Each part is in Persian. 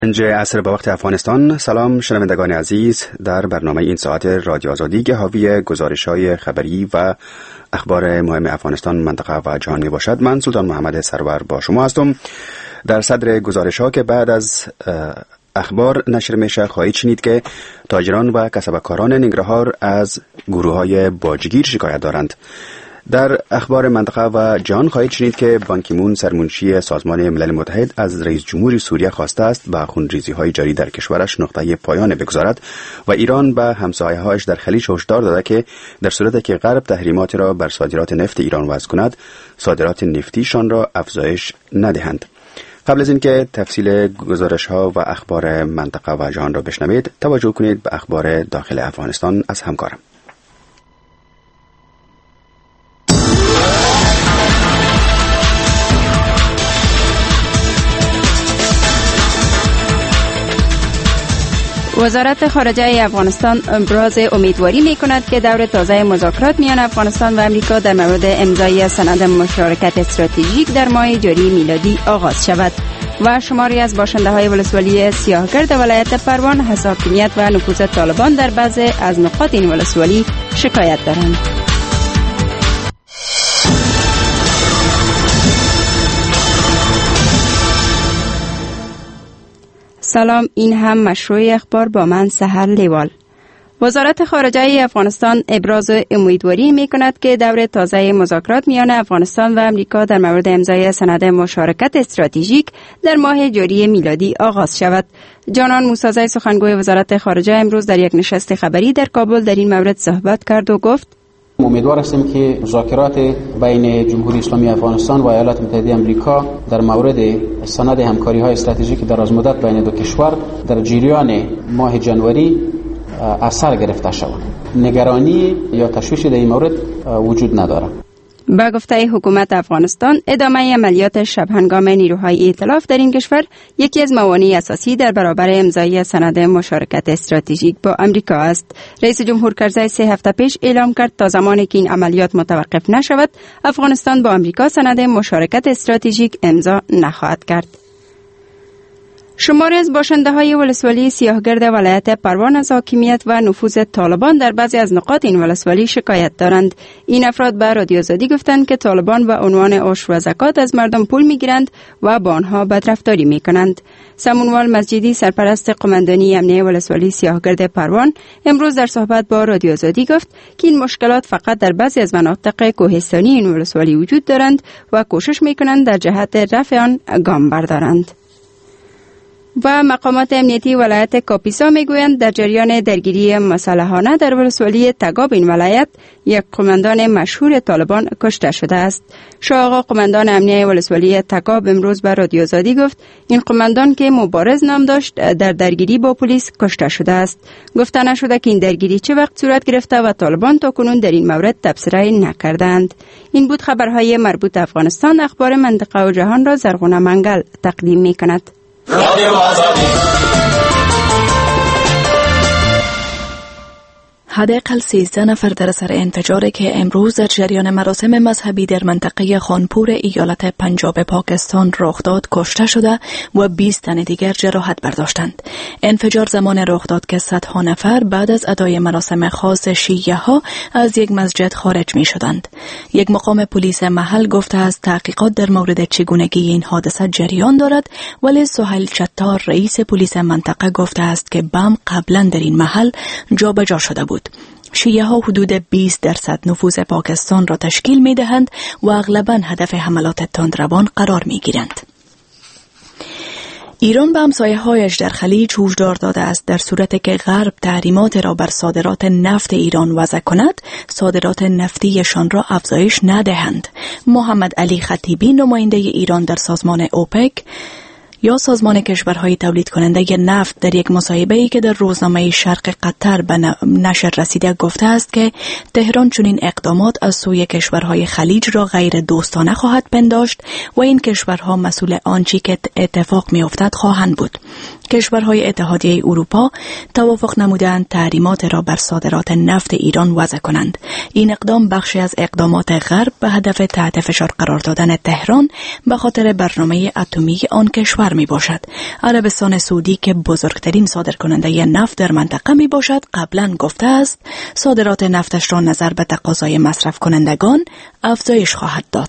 5 عصر به وقت افغانستان. سلام شنوندگان عزیز، در برنامه این ساعت رادیو آزادی که حاوی گزارش‌های خبری و اخبار مهم افغانستان، منطقه و جهان می باشد، من سلطان محمد سرور با شما هستم. در صدر گزارش‌ها که بعد از اخبار نشر میشه خواهید شنید که تاجران و کسبکاران ننگرهار از گروه‌های باجگیر شکایت دارند. در اخبار منطقه و جهان خواهید شنید که بان کی مون سرمنشی سازمان ملل متحد از رئیس جمهور سوریه خواسته است با خونریزی‌های جاری در کشورش نقطه پایان بگذارد و ایران به همسایه‌هایش در خلیج هشدار داده که در صورتی که غرب تحریمات را بر صادرات نفت ایران وضع کند، صادرات نفتیشان را افزایش ندهند. قبل از اینکه تفصیل گزارش‌ها و اخبار منطقه و جهان را بشنوید، توجه کنید به اخبار داخل افغانستان از همکارم. وزارت خارجه افغانستان ابراز امیدواری می‌کند که دور تازه مذاکرات میان افغانستان و امریکا در مورد امضای سند مشارکت استراتژیک در ماه جاری میلادی آغاز شود و شماری از باشنده‌های ولسوالی سیاهگرد ولایت پروان از حاکمیت و نفوذ طالبان در بعضی از نقاط این ولسوالی شکایت دارند. سلام، این هم مشروع اخبار با من سحر لیوال. وزارت خارجه افغانستان ابراز امیدواری می کند که دور تازه مذاکرات میان افغانستان و امریکا در مورد امضای سند مشارکت استراتژیک در ماه جاری میلادی آغاز شود. جانان موسازی سخنگوی وزارت خارجه امروز در یک نشست خبری در کابل در این مورد صحبت کرد و گفت: امیدوار هستیم که مذاکرات بین جمهوری اسلامی افغانستان و ایالات متحده آمریکا در مورد سند همکاری‌های استراتژیک درازمدت بین دو کشور در جریان ماه جنوری اثر گرفته شود. نگرانی یا تشویشی در این مورد وجود ندارد. با گفته حکومت افغانستان، ادامه عملیات شبهنگام نیروهای ائتلاف در این کشور یکی از موانع اساسی در برابر امضای سند مشارکت استراتژیک با امریکا است. رئیس جمهور کرزی 3 هفته پیش اعلام کرد تا زمانی که این عملیات متوقف نشود، افغانستان با امریکا سند مشارکت استراتژیک امضا نخواهد کرد. شماری از باشنده‌های ولسوالی سیاهگرد ولایت پروان از حاکمیت و نفوذ طالبان در بعضی از نقاط این ولسوالی شکایت دارند. این افراد به رادیو آزادی گفتند که طالبان به عنوان عشر و زکات از مردم پول می‌گیرند و با آنها بدرفتاری می‌کنند. سمونوال مسجدی، سرپرست قماندانی امنیه ولسوالی سیاهگرد پروان، امروز در صحبت با رادیو آزادی گفت که این مشکلات فقط در بعضی از مناطق کوهستانی این ولسوالی وجود دارند و کوشش می‌کنند در جهت رفع آن گام بردارند. و مقامات امنیتی ولایت کاپیسا میگویند در جریان درگیری مسلحانه در ولسوالی تگاب این ولایت یک قماندان مشهور طالبان کشته شده است. شاه آقا قماندان امنیه ولسوالی تگاب امروز به رادیو آزادی گفت این قماندان که مبارز نام داشت در درگیری با پلیس کشته شده است. گفته نشده که این درگیری چه وقت صورت گرفته و طالبان تاکنون در این مورد تبصره نکردند. این بود خبرهای مربوط افغانستان. اخبار منطقه و جهان را زرغونه منگل تقدیم می‌کند. حداقل 13 نفر در اثر انفجاری که امروز در جریان مراسم مذهبی در منطقه خانپور ایالت پنجاب پاکستان رخ داد کشته شده و 20 تن دیگر جراحت برداشتند. انفجار زمان رخ داد که صدها نفر بعد از ادای مراسم خاص شیعه ها از یک مسجد خارج می شدند. یک مقام پلیس محل گفته است تحقیقات در مورد چگونگی این حادثه جریان دارد، ولی سهیل چتار رئیس پلیس منطقه گفته است که بم قبلا در این محل جابجا شده بود. شیعه ها حدود 20% نفوذ پاکستان را تشکیل می دهند و اغلباً هدف حملات تندروان قرار می گیرند. ایران به همسایه‌هایش در خلیج هشدار داده است در صورتی که غرب تحریمات را بر صادرات نفت ایران وضع کند، صادرات نفتیشان را افزایش ندهند. محمد علی خطیبی، نماینده ایران در سازمان اوپک یا سازمان کشورهای تولید کننده نفت، در یک مصاحبه‌ای که در روزنامه شرق قطر به نشر رسیده گفته است که تهران چنین اقدامات از سوی کشورهای خلیج را غیر دوستانه خواهد پنداشت و این کشورها مسئول آنچه که اتفاق می‌افتد خواهند بود. کشورهای اتحادیه اروپا توافق نمودند تحریمات را بر صادرات نفت ایران وضع کنند. این اقدام بخشی از اقدامات غرب به هدف تحت فشار قرار دادن تهران به خاطر برنامه اتمی آن کشور می باشد. عربستان سعودی که بزرگترین صادرکننده نفت در منطقه می باشد قبلا گفته است صادرات نفتش را نظر به تقاضای مصرف کنندگان افزایش خواهد داد.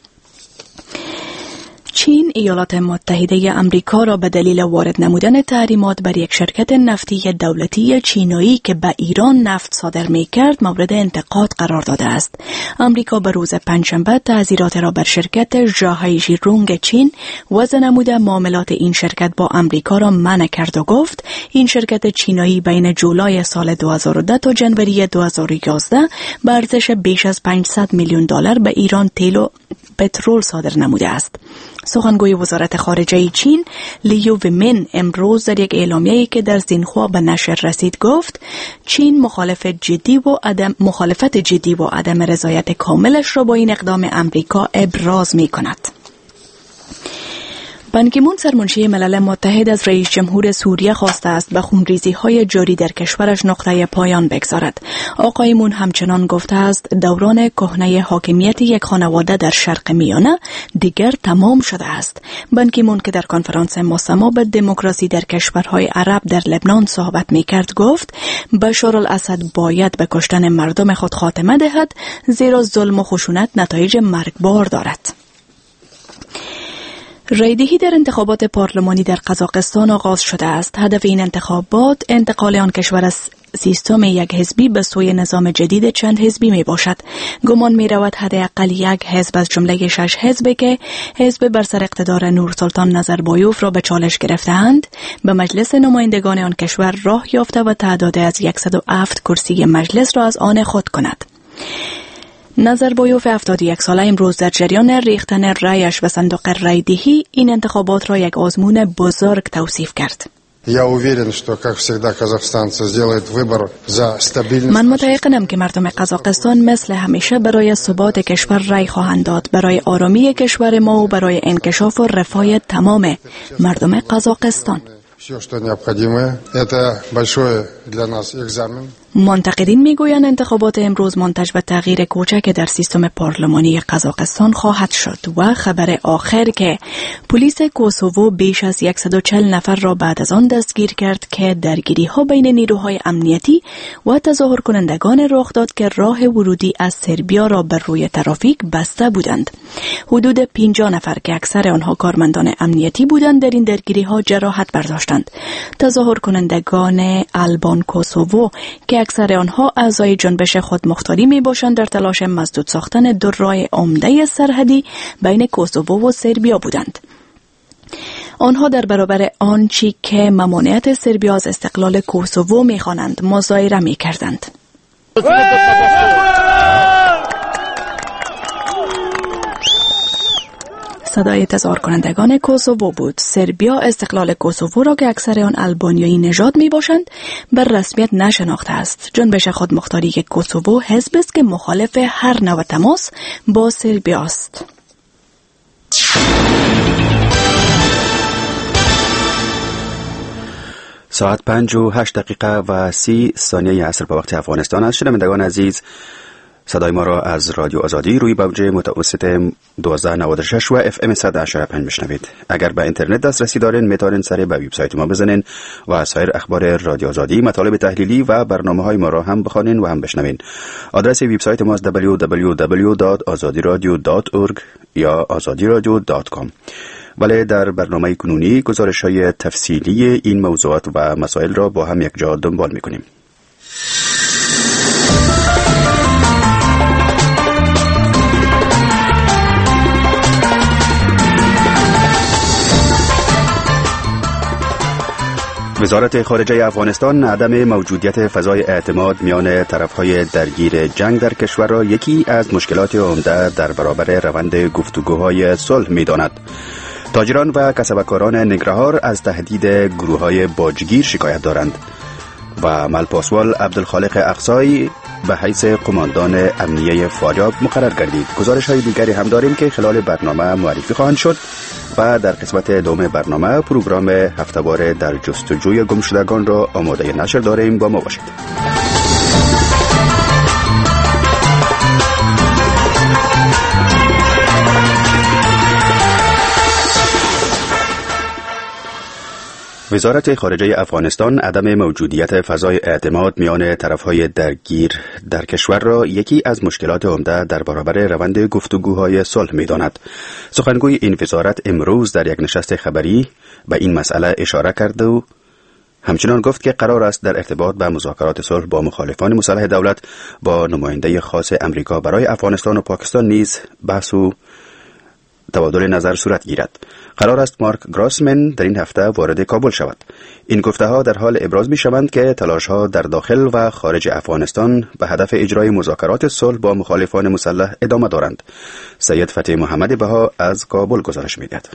چین ایالات متحده آمریکا را به دلیل وارد نمودن تحریمات بر یک شرکت نفتی دولتی چینایی که به ایران نفت صادر می‌کرد مورد انتقاد قرار داده است. آمریکا به روز پنجشنبه تعزیرات را بر شرکت ژاهایژیرونگ چین وضع نموده معاملات این شرکت با آمریکا را منع کرد و گفت این شرکت چینایی بین جولای سال 2010 تا جنوری 2011 به ارزش بیش از 500 میلیون دلار به ایران تیل و پترول صادر نموده است. سخنگوی وزارت خارجه چین لیو ویمن امروز در یک اعلامیه‌ای که در زینخوا به نشر رسید گفت چین مخالفت جدی و عدم رضایت کاملش را با این اقدام آمریکا ابراز می‌کند. بان کی مون سرمنشی ملل متحد از رئیس جمهور سوریه خواسته است به خونریزی‌های جاری در کشورش نقطه پایان بگذارد. آقای مون همچنان گفته است دوران کهنه حاکمیت یک خانواده در شرق میانه دیگر تمام شده است. بان کی مون که در کنفرانس مستمع به دموکراسی در کشورهای عرب در لبنان صحبت می‌کرد گفت بشار الاسد باید به کشتن مردم خود خاتمه دهد زیرا ظلم و خشونت نتایج مرگبار دارد. رایدهی در انتخابات پارلمانی در قزاقستان آغاز شده است. هدف این انتخابات انتقال آن کشور از سیستم یک حزبی به سوی نظام جدید چند حزبی می باشد. گمان می رود حداقل یک حزب از جمله 6 حزبی که حزب بر سر اقتدار نورسلطان نظربایوف را به چالش گرفته‌اند به مجلس نمایندگان آن کشور راه یافته و تعداد از 107 کرسی مجلس را از آن خود کند. نظربایوف 71 ساله امروز در جریان ریختن رایش به صندوق رایدهی این انتخابات را یک آزمون بزرگ توصیف کرد. من متيقنم که مردم قزاقستان مثل همیشه برای ثبات کشور رای خواهند داد، برای آرامی کشور ما و برای انکشاف و رفاه تمام مردم قزاقستان. منتقدین میگویند انتخابات امروز منتج به تغییر کوچک در سیستم پارلمانی قزاقستان خواهد شد و خبر آخر که پلیس کوسوو بیش از 140 نفر را بعد از آن دستگیر کرد که درگیری ها بین نیروهای امنیتی و تظاهر کنندگان رخ داد که راه ورودی از سربیا را بر روی ترافیک بسته بودند. حدود 50 نفر که اکثر آنها کارمندان امنیتی بودند در این درگیری ها جراحت برداشتند. تظاهر کنندگان آلبان کوسوو که اکثر آنها اعضای جنبش خودمختاری می باشند در تلاش مسدود ساختن دو راه عمده سرحدی بین کوسوو و سربیا بودند. آنها در برابر آنچه که ممانعت سربیا از استقلال کوسوو می خوانند مظاهره می کردند. صدای تظاهر کنندگان کوسوو بود. سربیا استقلال کوسوو را که اکثر آن آلبانیایی نژاد می باشند بر رسمیت نشناخته است. جنبش خودمختاری کوسوو حزب است که مخالف هر نوع تماس با سربیا است. ساعت 5:08:30 عصر به وقت افغانستان است. شنوندگان عزیز، صدای ما را از رادیو آزادی روی موج متوسط 1296 و FM 100.5 بشنوید. اگر به اینترنت دسترسی دارین میتونین سری به وبسایت ما بزنین و از سایر اخبار رادیو آزادی، مطالب تحلیلی و برنامه‌های ما را هم بخوانین و هم بشنوین. آدرس وبسایت ما است www.azadiradio.org یا azadiradio.com. ولی در برنامه کنونی گزارش‌های تفصیلی این موضوعات و مسائل را با هم یک جا دنبال می‌کنیم. وزارت خارجه افغانستان عدم موجودیت فضای اعتماد میان طرفهای درگیر جنگ در کشور را یکی از مشکلات عمده در برابر روند گفتگوهای صلح می‌داند. تاجران و کسبکاران ننگرهار از تهدید گروه‌های باجگیر شکایت دارند و ملپاسوال عبدالخالق اقصایی به حیث قماندان امنیه فاریاب مقرر گردید. گزارش های دیگری هم داریم که خلال برنامه معرفی خواهند شد و در قسمت دوم برنامه پروگرام هفته‌وار در جستجوی گمشدگان را آماده نشر داریم. با ما باشید. وزارت خارجه افغانستان عدم موجودیت فضای اعتماد میان طرفهای درگیر در کشور را یکی از مشکلات عمده در برابر روند گفتگوهای صلح می‌داند. سخنگوی این وزارت امروز در یک نشست خبری به این مسئله اشاره کرد و همچنان گفت که قرار است در ارتباط به مذاکرات صلح با مخالفان مسلح دولت با نماینده خاص امریکا برای افغانستان و پاکستان نیز بحث و تبادل نظر صورت گیرد. قرار است مارک گراسمن در این هفته وارد کابل شود. این گفته‌ها در حال ابراز می‌شوند که تلاش‌ها در داخل و خارج افغانستان به هدف اجرای مذاکرات صلح با مخالفان مسلح ادامه دارند. سید فتح محمد بها از کابل گزارش می‌دهد.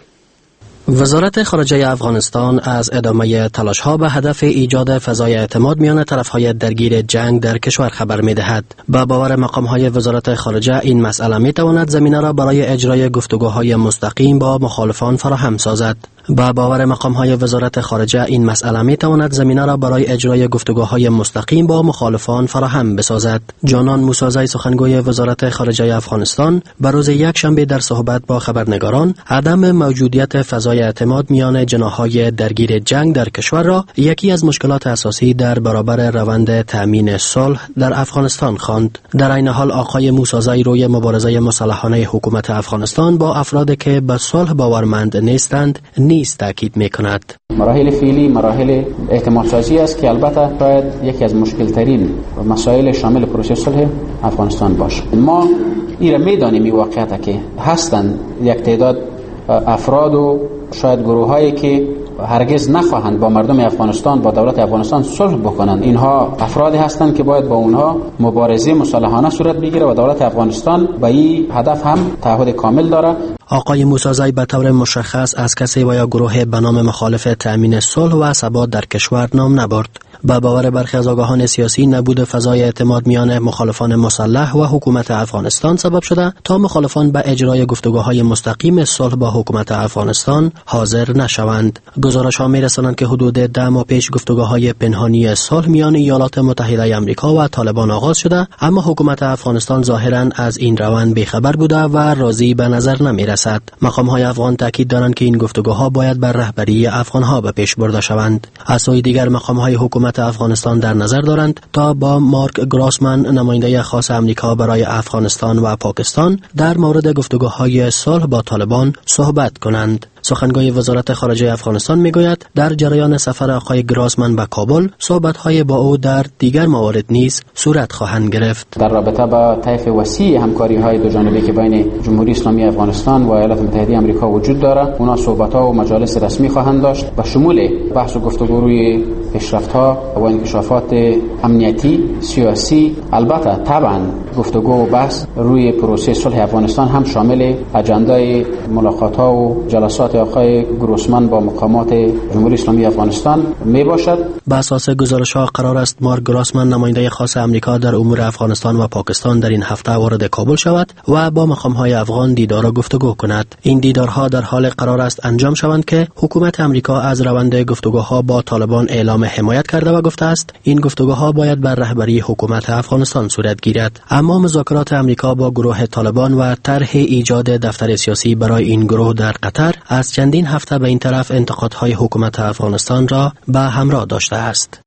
وزارت خارجه افغانستان از ادامه تلاش‌ها به هدف ایجاد فضای اعتماد میان طرف‌های درگیر جنگ در کشور خبر می‌دهد. با باور مقام‌های وزارت خارجه این مسئله می‌تواند زمینه را برای اجرای گفتگوهای مستقیم با مخالفان فراهم سازد. با باور مقام‌های وزارت خارجه این مسئله می‌تواند زمینه را برای اجرای گفتگوهای مستقیم با مخالفان فراهم بسازد. جانان موسازی سخنگوی وزارت خارجه افغانستان بر روز یکشنبه در صحبت با خبرنگاران عدم موجودیت فضای اعتماد میان جناح‌های درگیر جنگ در کشور را یکی از مشکلات اساسی در برابر روند تأمین صلح در افغانستان خواند. در این حال آقای موسازی روی مبارزه مسلحانه حکومت افغانستان با افرادی که به صلح باورمند نیستند تاکید می‌کند. مراحل فعلی مراحل اعتماد سازی است که البته شاید یکی از مشکل ترین مسائل شامل پروسه صلح افغانستان باشه. ما این را می‌دانیم این واقعیت که هستند یک تعداد افراد و شاید گروه‌هایی که هرگز نخواهند با مردم افغانستان با دولت افغانستان صلح بکنند. اینها افرادی هستند که باید با اونها مبارزه مسلحانه صورت بگیره و دولت افغانستان به این هدف هم تعهد کامل داره. آقای موسازی به طور مشخص از کسی و یا گروه به نام مخالف تأمین صلح و ثبات در کشور نام نبرد. با باور برخی از آگاهان سیاسی نبود فضای اعتماد میان مخالفان مسلح و حکومت افغانستان سبب شده تا مخالفان به اجرای گفتگوهای مستقیم صلح با حکومت افغانستان حاضر نشوند. گزارش‌ها می‌رسانند که حدود 10 ماه پیش گفتگوهای پنهانی صلح میان ایالات متحده آمریکا و طالبان آغاز شده، اما حکومت افغانستان ظاهراً از این روند بی‌خبر بوده و راضی به نظر نمی‌رسد. مقام‌های افغان تاکید دارند که این گفتگوها باید بر رهبری افغان‌ها به پیش برده شوند. از سوی دیگر مقام‌های حکومت افغانستان در نظر دارند تا با مارک گراسمن نماینده خاص امریکا برای افغانستان و پاکستان در مورد گفتگوهای صلح با طالبان صحبت کنند. سخنگوی وزارت خارجه افغانستان میگوید در جریان سفر آقای گراسمن به کابل صحبت‌های با او در دیگر موارد نیز صورت خواهند گرفت. در رابطه با طیف وسیع همکاری‌های دو جانبه که بین جمهوری اسلامی افغانستان و ایالات متحده آمریکا وجود داره، اونا صحبت‌ها و مجالس رسمی خواهند داشت به شمول بحث و گفتگو روی پیشرفت‌ها و انکشافات امنیتی، سیاسی. البته طبعا گفتگو و بحث روی پروسه صلح افغانستان هم شامل اجندای ملاقات‌ها و جلسات آقای گروسمن با مقامات جمهوری اسلامی افغانستان می باشد. بر اساس گزارش‌ها قرار است مارک گراسمن نماینده خاص امریکا در امور افغانستان و پاکستان در این هفته وارد کابل شود و با مقام‌های افغان دیدار و گفتگو کند. این دیدارها در حال قرار است انجام شوند که حکومت امریکا از روند گفتگوها با طالبان اعلام حمایت کرده و گفته است این گفتگوها باید بر رهبری حکومت افغانستان صورت گیرد. اما مذاکرات امریکا با گروه طالبان و طرح ایجاد دفتر سیاسی برای این گروه در قطر از چندین هفته به این طرف انتقادهای حکومت افغانستان را به همراه داشته است.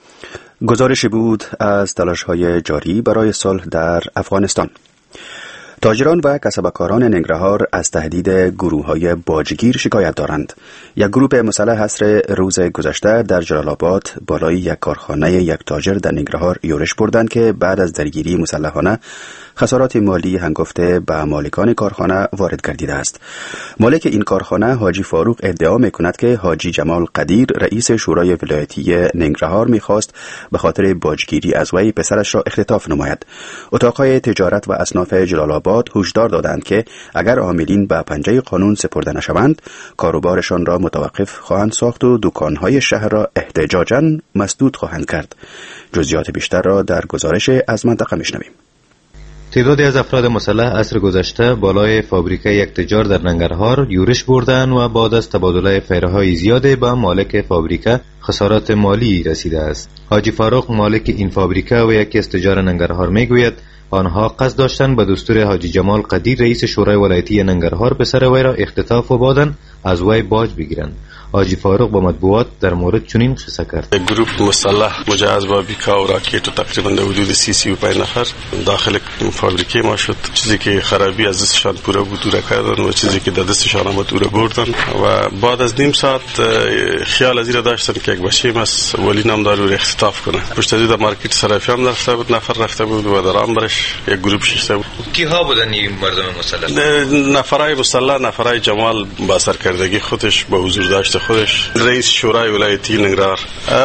گزارشی بود از تلاش‌های جاری برای صلح در افغانستان. تاجران و کسبکاران ننگرهار از تهدید گروه‌های باجگیر شکایت دارند. یک گروه مسلح عصر روز گذشته در جلال آباد بالای یک کارخانه یک تاجر در ننگرهار یورش بردند که بعد از درگیری مسلحانه خسارات مالی هنگفته به مالکان کارخانه وارد گردیده است. مالک این کارخانه حاجی فاروق ادعا می‌کند که حاجی جمال قدیر رئیس شورای ولایتی ننگرهار می‌خواست به خاطر باجگیری از وی پسرش را اختطاف نماید. اتاق‌های تجارت و اصناف جلال آباد نظارات هشدار دادند که اگر عاملین به پنجه قانون سپرده نشوند کاروبارشان را متوقف خواهند ساخت و دکانهای شهر را احتجاجاً مسدود خواهند کرد. جزئیات بیشتر را در گزارش از منطقه میشنویم. تعدادی از افراد مسلح عصر گذشته بالای فابریکه یک تجار در ننگرهار یورش بردند و بعد از تبادله فیرهای زیاده به مالک فابریکه خسارات مالی رسیده است. حاجی فاروق مالک این فابریکه و یکی از تجار ننگرهار میگوید آنها قصد داشتند به دستور حاجی جمال قدیر رئیس شورای ولایتی ننگرهار پسر وی را اختطاف و بعداً از وی باج بگیرند. حاجی فاروق با مطبوعات در مورد چنین قصه کرد: گروه مسلح مجهز با بیکا و راکت و تقریبا حدود 35 نفر داخل فابریکه ما شد. چیزی که خرابی از دستشان پورا بود دور کردن و چیزی که در دستشان آمد دور بردن و بعد از نیم ساعت خیال از این داشتن که یک بچه مس ولی نامدار رو اختطاف کنه. پشت از در مارکت صرافی هم رفته بود، نفر رفته بود و در آمبرش یک گروه شیشته بود. کیها بودن این مردم مسلح؟ نفرای مسلح، نفرای جمال با سرکردگی خودش با حضور داشت خودش رئیس شورای ولایتی ننگرهار.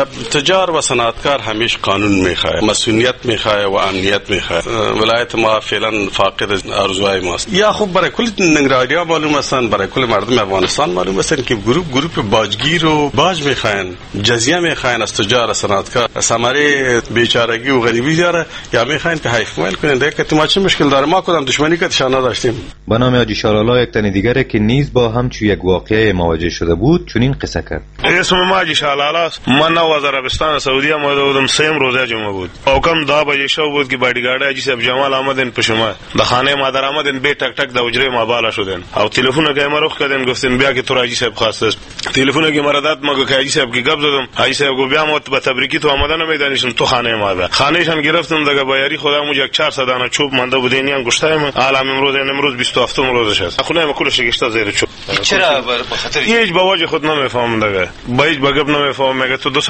تجار و صنعتکار همیشه قانون میخواد، مسئولیت میخواد و امنیت میخواد. ولایت ما فعلا فاقد آرزوهای ماست. یا خوب برای کل ننگرهاریا معلوم هستن، برای کل مردم افغانستان معلوم هستن که گروه باجگیر و باج میخواین، جزیه میخواین از تجار و صنعتکار. ثمره بیچارگی و غریبی داره یا میخواین که حیف مال کنین. دیگه ما چه مشکل داره؟ ما کدام دشمنی که تشان نداشتیم. به نام حاجی شالالا یک تن دیگری که نیز با همچو یک واقعه مواجه شده بود چنین قصه کرد: اسم ما حاجی شالالا است. من از عربستان سعودی آمدم. سیم روزه جمعه بود. او کم 10 بجه شب بود که بادیگارد حاجی صاحب جمال آمدن پیش ما. در خانه مادر آمدن به تک تک در حجره ما بالا شدن. او تلفن که ما رخ کردن گفتن بیا که تو حاجی صاحب خواسته است. تلفن که مرا داد ما که حاجی صاحب کی گپ زدم. حاجی صاحب گفت بیا مت به تبریکی تو آمدن میدانیشم تو خانه ما ده. خانهشان گرفتم دیگه بایری خدا مو یک 400 دانه چوب مانده بود این انگشتای من. عالم امروز 27 روزش است. خونه ما کلش گشته زیر چوب. چرا به خاطر هیچ بواجه خود نمیفهمم دیگه. باید بگب نمیفهمم. مگه تو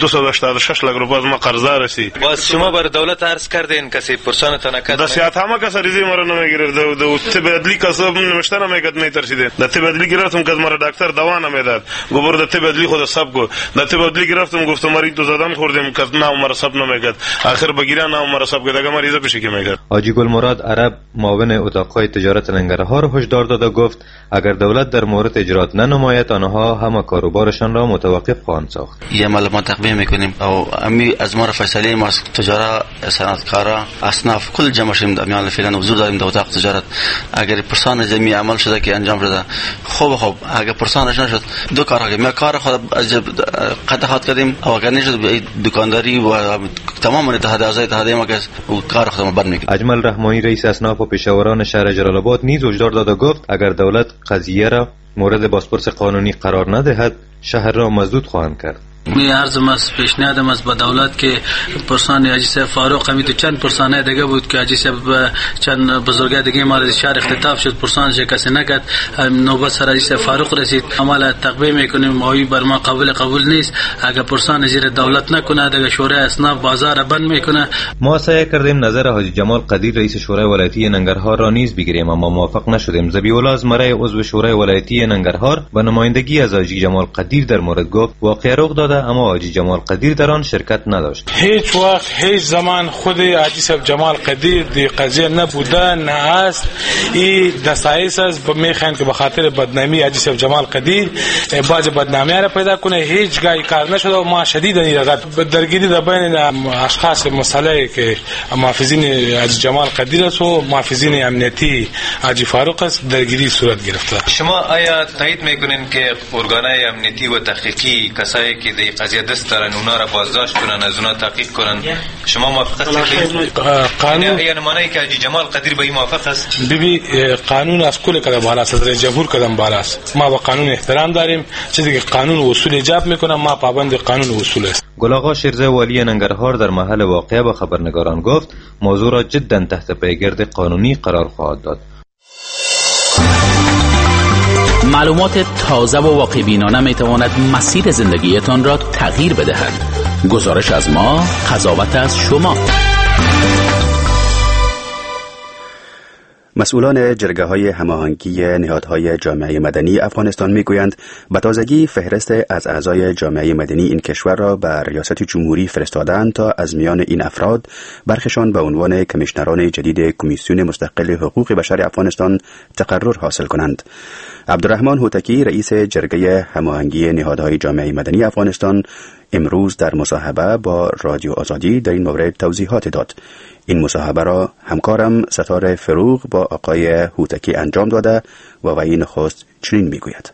286 لک روپیه از ما قرض رسی. باز شما بر دولت عرض کردین کسی پرسانتان نکرد؟ دستیات همه کس ریزی مرا نمیگیره. دو تبدیلی کسب نمیشتن میگد میترسیده. د تبدیلی گرفتم که مرا دکتر دوا نمیداد. گفت د تبدیلی خود سب گو. د تبدیلی گرفتم گفتم مریض تو زدن خوردم که نه مرا سب نمیگد. آخر بگیره نه مرا سب گد اگه مریض بشه که میگد. حاجی گل مراد عرب معاون اتاقهای تجارت ننگرهار هشدار داده گفت اگر دولت در مورد اجرات ننماید آنها همه کاروبارشان را متوقف خواهند ساخت. یه معلومات تقدیم میکنیم او امی از ما فیصله ما تجارت صنعتکارا اصناف کل جمع شیم در میان فعلا حضور داریم در اتاق تجارت. اگر پرسان جمعی عمل شده که انجام شده خوب اگر پرسانش نشد دو کار کنیم. کار خود از قطعات کردیم او اگر نشد دکانداری و تمام اتحادیه ما که کار خودمون بند میکنیم. اجمل رحمانی رئیس اصناف و پیشاوران شهر جلال آباد نیز هشدار داده گفت اگر دولت قضیه را مورد بازپرس قانونی قرار ندهد شهر را مسدود خواهند کرد. می عرضم از پیشنهادم از به دولت که پرسان حاجی صاحب فاروق همی تو چند پرسانه دیگه بود که حاجی صاحب چند بزرگای دیگه مال شهر اختطاف شد پرسانش کسی نکرد. نوبت سر حاجی صاحب فاروق رسید. عمل تقویه میکنیم ماوی بر ما قبول نیست. اگر پرسان زیر دولت نکنه دیگه شورای اصناف بازار بند میکنه. ما سعی کردیم نظر حاجی جمال قدیر رئیس شورای ولایتی ننگرهار را نیز بگیریم اما موافق نشدیم. ذبیح‌الله ازمره عضو شورای ولایتی ننگرهار به نمایندگی از حاجی جمال قدیر در مورد گفت واقعه رخ داده اما حاجی جمال قدیر در آن شرکت نداشت. هیچ وقت هیچ زمان خود حاجی صاحب جمال قدیر دی قضیه نبوده نه است. این دستایس است میخوان که به خاطر بدنامی حاجی صاحب جمال قدیر باز بدنامی را پیدا کنه. هیچ گاهی کار نشده و ما شدید درگیری در بین اشخاص مسئله که محافظین حاجی جمال قدیر است و محافظین امنیتی حاجی فاروق است درگیری صورت گرفته. شما آیا تایید میکنین که ارگانهای امنیتی و تحقیقی کسایی که دی قضیه دست دارن اونا را بازداشت کنن از اونا تحقیق کنن شما موافق هستید؟ قانون یعنی معنی که حاجی جمال قدیر به این موافق است؟ ببین قانون از کل کدام بالا است. صدر جمهور کدام بالا است. ما با قانون احترام داریم. چیزی که قانون و اصول ایجاب میکنه ما پابند قانون و اصول است. گل آقا شیرزه والی ننگرهار در محل واقعه به خبرنگاران گفت موضوع را جدا تحت پیگرد قانونی قرار خواهد داد. معلومات تازه و واقع بینانه می تواند مسیر زندگیتان را تغییر بدهد. گزارش از ما، قضاوت از شما. مسئولان جرگه‌های هماهنگی نهادهای جامعه مدنی افغانستان میگویند به تازگی فهرست از اعضای جامعه مدنی این کشور را به ریاست جمهوری فرستادند تا از میان این افراد برخشان به عنوان کمیشنران جدید کمیسیون مستقل حقوق بشر افغانستان تقرر حاصل کنند. عبدالرحمن هوتکی رئیس جرگه هماهنگی نهادهای جامعه مدنی افغانستان امروز در مصاحبه با رادیو آزادی در این مورد توضیحات داد. این مصاحبه را همکارم ستاره فروغ با آقای هوتکی انجام داده و وی نخست چنین میگوید.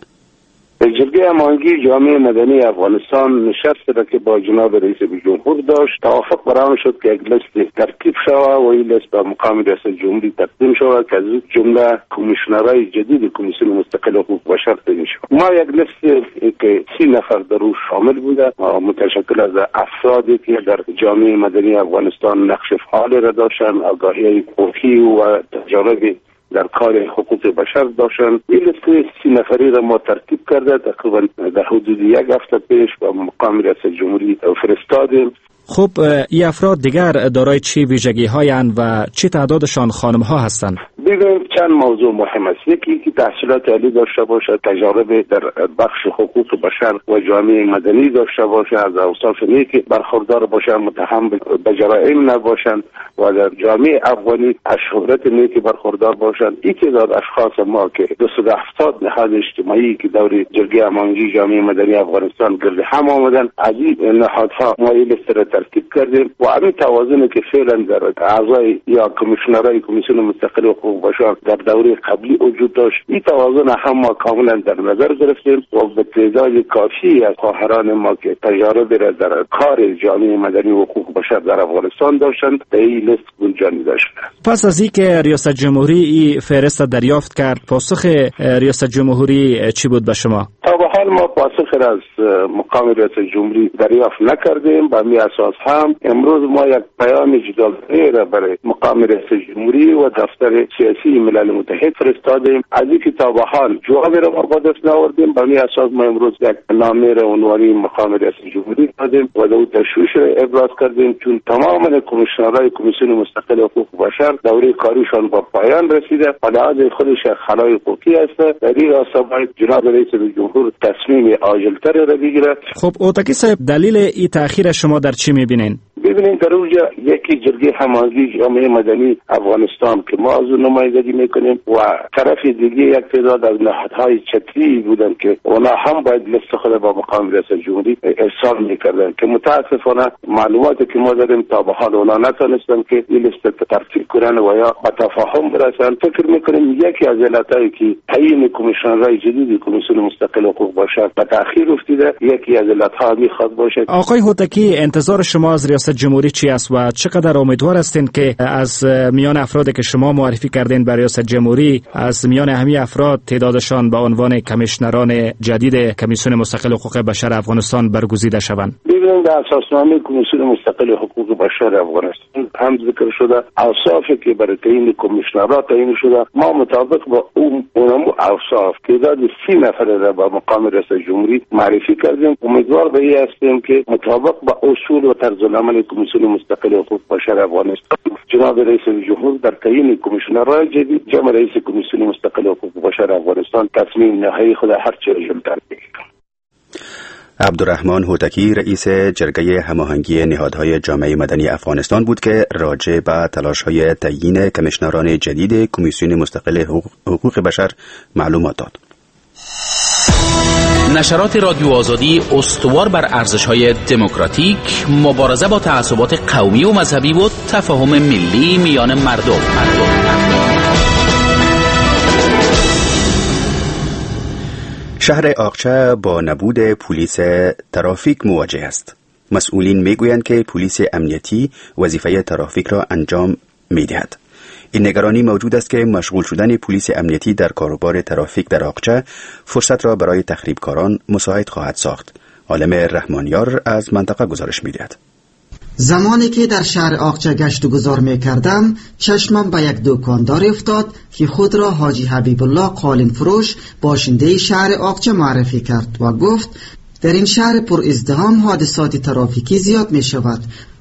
جرگه هماهنگی جامعه مدنی افغانستان نشستی را که با جناب رئیس جمهور داشت توافق برآمد شد که یک لیست ترتیب شود و این لیست به مقام ریاست جمهوری تقدیم شود که از جمله کمیشنرهای جدید کمیسیون مستقل حقوق بشر تعیین شود. ما یک لیست که 30 نفر در او شامل بوده متشکل از افرادی که در جامعه مدنی افغانستان نقش فعال را داشتند، آگاهی حقوقی و تجارب در کار حقوق بشر داشتن. این لیست 30 نفری را ما ترتیب کرده تقریبا در حدود یک هفته پیش با مقام ریاست جمهوری فرستادیم. خب این افراد دیگر دارای چی ویژگی هایند و چه تعدادشان خانم ها هستند؟ ببینید چند موضوع مهم است. یکی که تحصیلات عالی داشته باشه، تجارب در بخش حقوق بشر و جامعه مدنی داشته باشه، از اوصاف نیکی برخوردار باشه، متهم به جرائم نباشند و در جامعه افغانی از شهرت نیکی برخوردار باشند. این تعداد اشخاص ما که 270 نهاد اجتماعی که دور جرگه هماهنگی جامعه مدنی افغانستان گرد هم آمدن، از این نهادها ما این لیست را ترتیب کردیم و همین توازنی که فعلا در اعضای یا کمیشنرهای کمیسیون مستقل حقوق بشر در دوره قبلی وجود داشت، این توازن هم ما کاملا در نظر گرفتیم و به تعداد کافی از خواهران ما که تجارب را در کار جامعه مدنی و حقوق بشر در افغانستان داشتند در این لیست گنجانیده شد. پس از اینکه ریاست جمهوری این فهرست دریافت کرد، پاسخ ریاست جمهوری چی بود به شما؟ تا به حال ما پاسخ از مقام ریاست جمهوری دریافت نکردیم. به همین اساس هم امروز ما یک پیام جداگانه را برای مقام رئیس جمهوری و دفتر سیاسی ملل متحد فرستادیم. از اینکه تا به حال جوابی را ما با دست نآوردیم، به همین اساس ما امروز یک نامه را عنوانی مقام رئیس جمهوری دادیم و در تشویش را ابراز کردیم، چون تمام کمیشنرهای کمیسیون مستقل حقوق بشر دوره کاریشان با پایان رسیده و لحاظ خودش خلای حقوقی است. در این راستا باید جناب رئیس جمهور تصمیم عاجل‌تر را بگیرد. خب هوتکی صاحب، دلیل این تأخیر شما در چی می‌بینین؟ ببینید در اونجا یکی جرگه هماهنگی جامعه مدنی افغانستان که ما از اون نمایندگی میکنیم و طرف دیگه یک تعداد از نهادهای چتری بودن که اونا هم باید لیست خود با مقام ریاست جمهوری ارسال میکردن که متاسفانه معلوماتی که ما داریم تا به حال اونا نتونستن که این لیست ترتیب کنن و یا به تفاهم برسن. فکر میکنیم یکی از علتایی که تعیین کمیشنرهای جدید کمیسیون مستقل حقوق بشر به تأخیر افتاده، یکی از علتها میخواد باشه. آقای هوتکی، انتظار شما از ریاست جمهوری چی است و چقدر امیدوار هستین که از میان افرادی که شما معرفی کردین برای ریاست جمهوری، از میان همین افراد تعدادشان به عنوان کمیشنران جدید کمیسیون مستقل حقوق بشر افغانستان برگزیده شوند؟ ببینید در اساسنامه کمیسیون مستقل حقوق بشر افغانستان هم ذکر شده اوصافی که برای تعیین کمیشنرها تعیین شده. ما مطابق با اون اوصاف تعداد 30 نفر را با مقام رئیس جمهوری معرفی کردیم. امیدوار به این هستیم که مطابق با اصول و طرز العمل کمیسیون مستقل حقوق بشر افغانستان جناب رئیس جمهور در تعیین کمیشنرهای جدید جمع رئیس کمیسیون مستقل حقوق بشر افغانستان تصمیم نهایی خود هر چه زودتر بگیرد. عبدالرحمن هوتکی رئیس جرگه هماهنگی نهادهای جامعه مدنی افغانستان بود که راجع به تلاش‌های تعیین کمیشنران جدید کمیسیون مستقل حقوق بشر معلومات داد. نشرات رادیو آزادی استوار بر ارزش‌های دموکراتیک، مبارزه با تعصبات قومی و مذهبی و تفاهم ملی میان مردم. شهر آقچه با نبود پلیس ترافیک مواجه است. مسئولین میگویند که پلیس امنیتی وظیفه ترافیک را انجام می‌دهد. این نگرانی موجود است که مشغول شدن پلیس امنیتی در کاروبار ترافیک در آقچه فرصت را برای تخریبکاران مساعد خواهد ساخت. عالم رحمانیار از منطقه گزارش می‌دهد. زمانی که در شهر آقچه گشت و گذار می کردم، چشمم به یک دکاندار افتاد که خود را حاجی حبیب الله قالین فروش باشنده شهر آقچه معرفی کرد و گفت در این شهر پر ازدحام حادثات ترافیکی زیاد می شود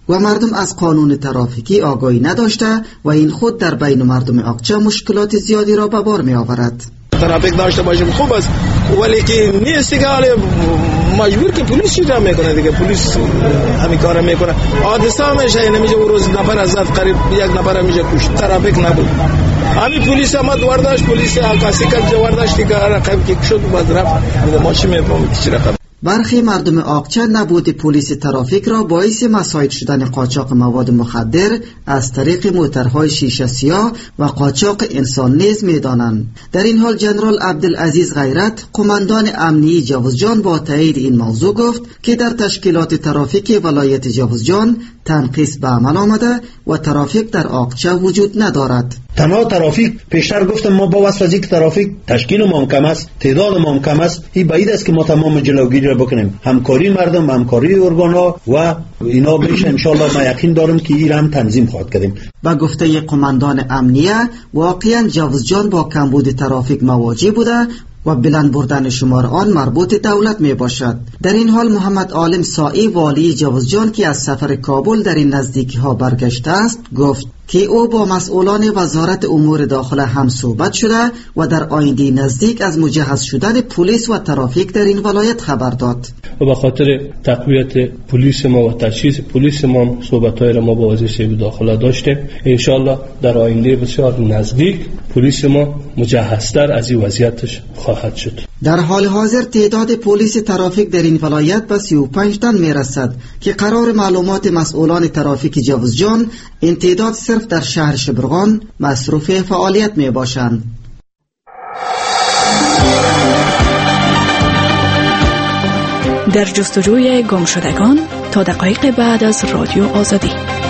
و مردم از قانون ترافیکی آگاهی نداشته و این خود در بین مردم آقچه مشکلات زیادی را به بار می آورد. ترافیک داشته باشیم خوب است، ولی که نیست که حالا مجبور که پلیس چیزا میکنه دیگه، پلیس همین کارا میکنه. حادثه میشه، نمیشه اون روز نفر از قریب یک نفر میشه کشت، ترافیک نبود. همین پلیس آمد ورداشت، پلیس عکاسی کرد ورداشت که رقم که شد بعد رفت. ما چی میفهمیم چی رقم. برخی مردم آقچه نبود پلیس ترافیک را باعث مساعد شدن قاچاق مواد مخدر از طریق موترهای شیشه سیاه و قاچاق انسان نیز می‌دانند. در این حال جنرال عبدالعزیز غیرت قماندان امنیه جوزجان با تایید این موضوع گفت که در تشکیلات ترافیک ولایت جوزجان تنقیص به عمل آمده و ترافیک در آقچه وجود ندارد. تنها ترافیک پیشتر گفتم ما با واسه از اینکه ترافیک تشکیل ما کم است، تعداد ما کم است، این بعید است که ما تمام جلوگیری را بکنیم. همکاری مردم، همکاری ارگان‌ها و اینا بشه ان شاء الله. ما یقین دارم که این هم تنظیم خواهد کردیم. با گفته قماندان امنیه واقعا جوزجان با کمبود ترافیک مواجه بوده و بلند بردن شمار آن مربوط دولت می باشد. در این حال محمد عالم سائی والی جوزجان که از سفر کابل در این نزدیکی ها برگشته است گفت که او با مسئولان وزارت امور داخله هم صحبت شده و در آینده نزدیک از مجهز شدن پلیس و ترافیک در این ولایت خبر داد. و به خاطر تقویت پلیس ما و تجهیز پلیس ما صحبت‌های را ما با وزیر صحت داخله داشتیم. ان شاء الله در آینده بسیار نزدیک پلیس ما مجهزتر از این وضعیتش خواهد شد. در حال حاضر تعداد پلیس ترافیک در این ولایت به 35 تن میرسد که قرار معلومات مسئولان ترافیک جوزجان این تعداد صرف در شهر شبرغان مصروف فعالیت می باشند. در جستجوی گمشدگان تا دقایق بعد از رادیو آزادی.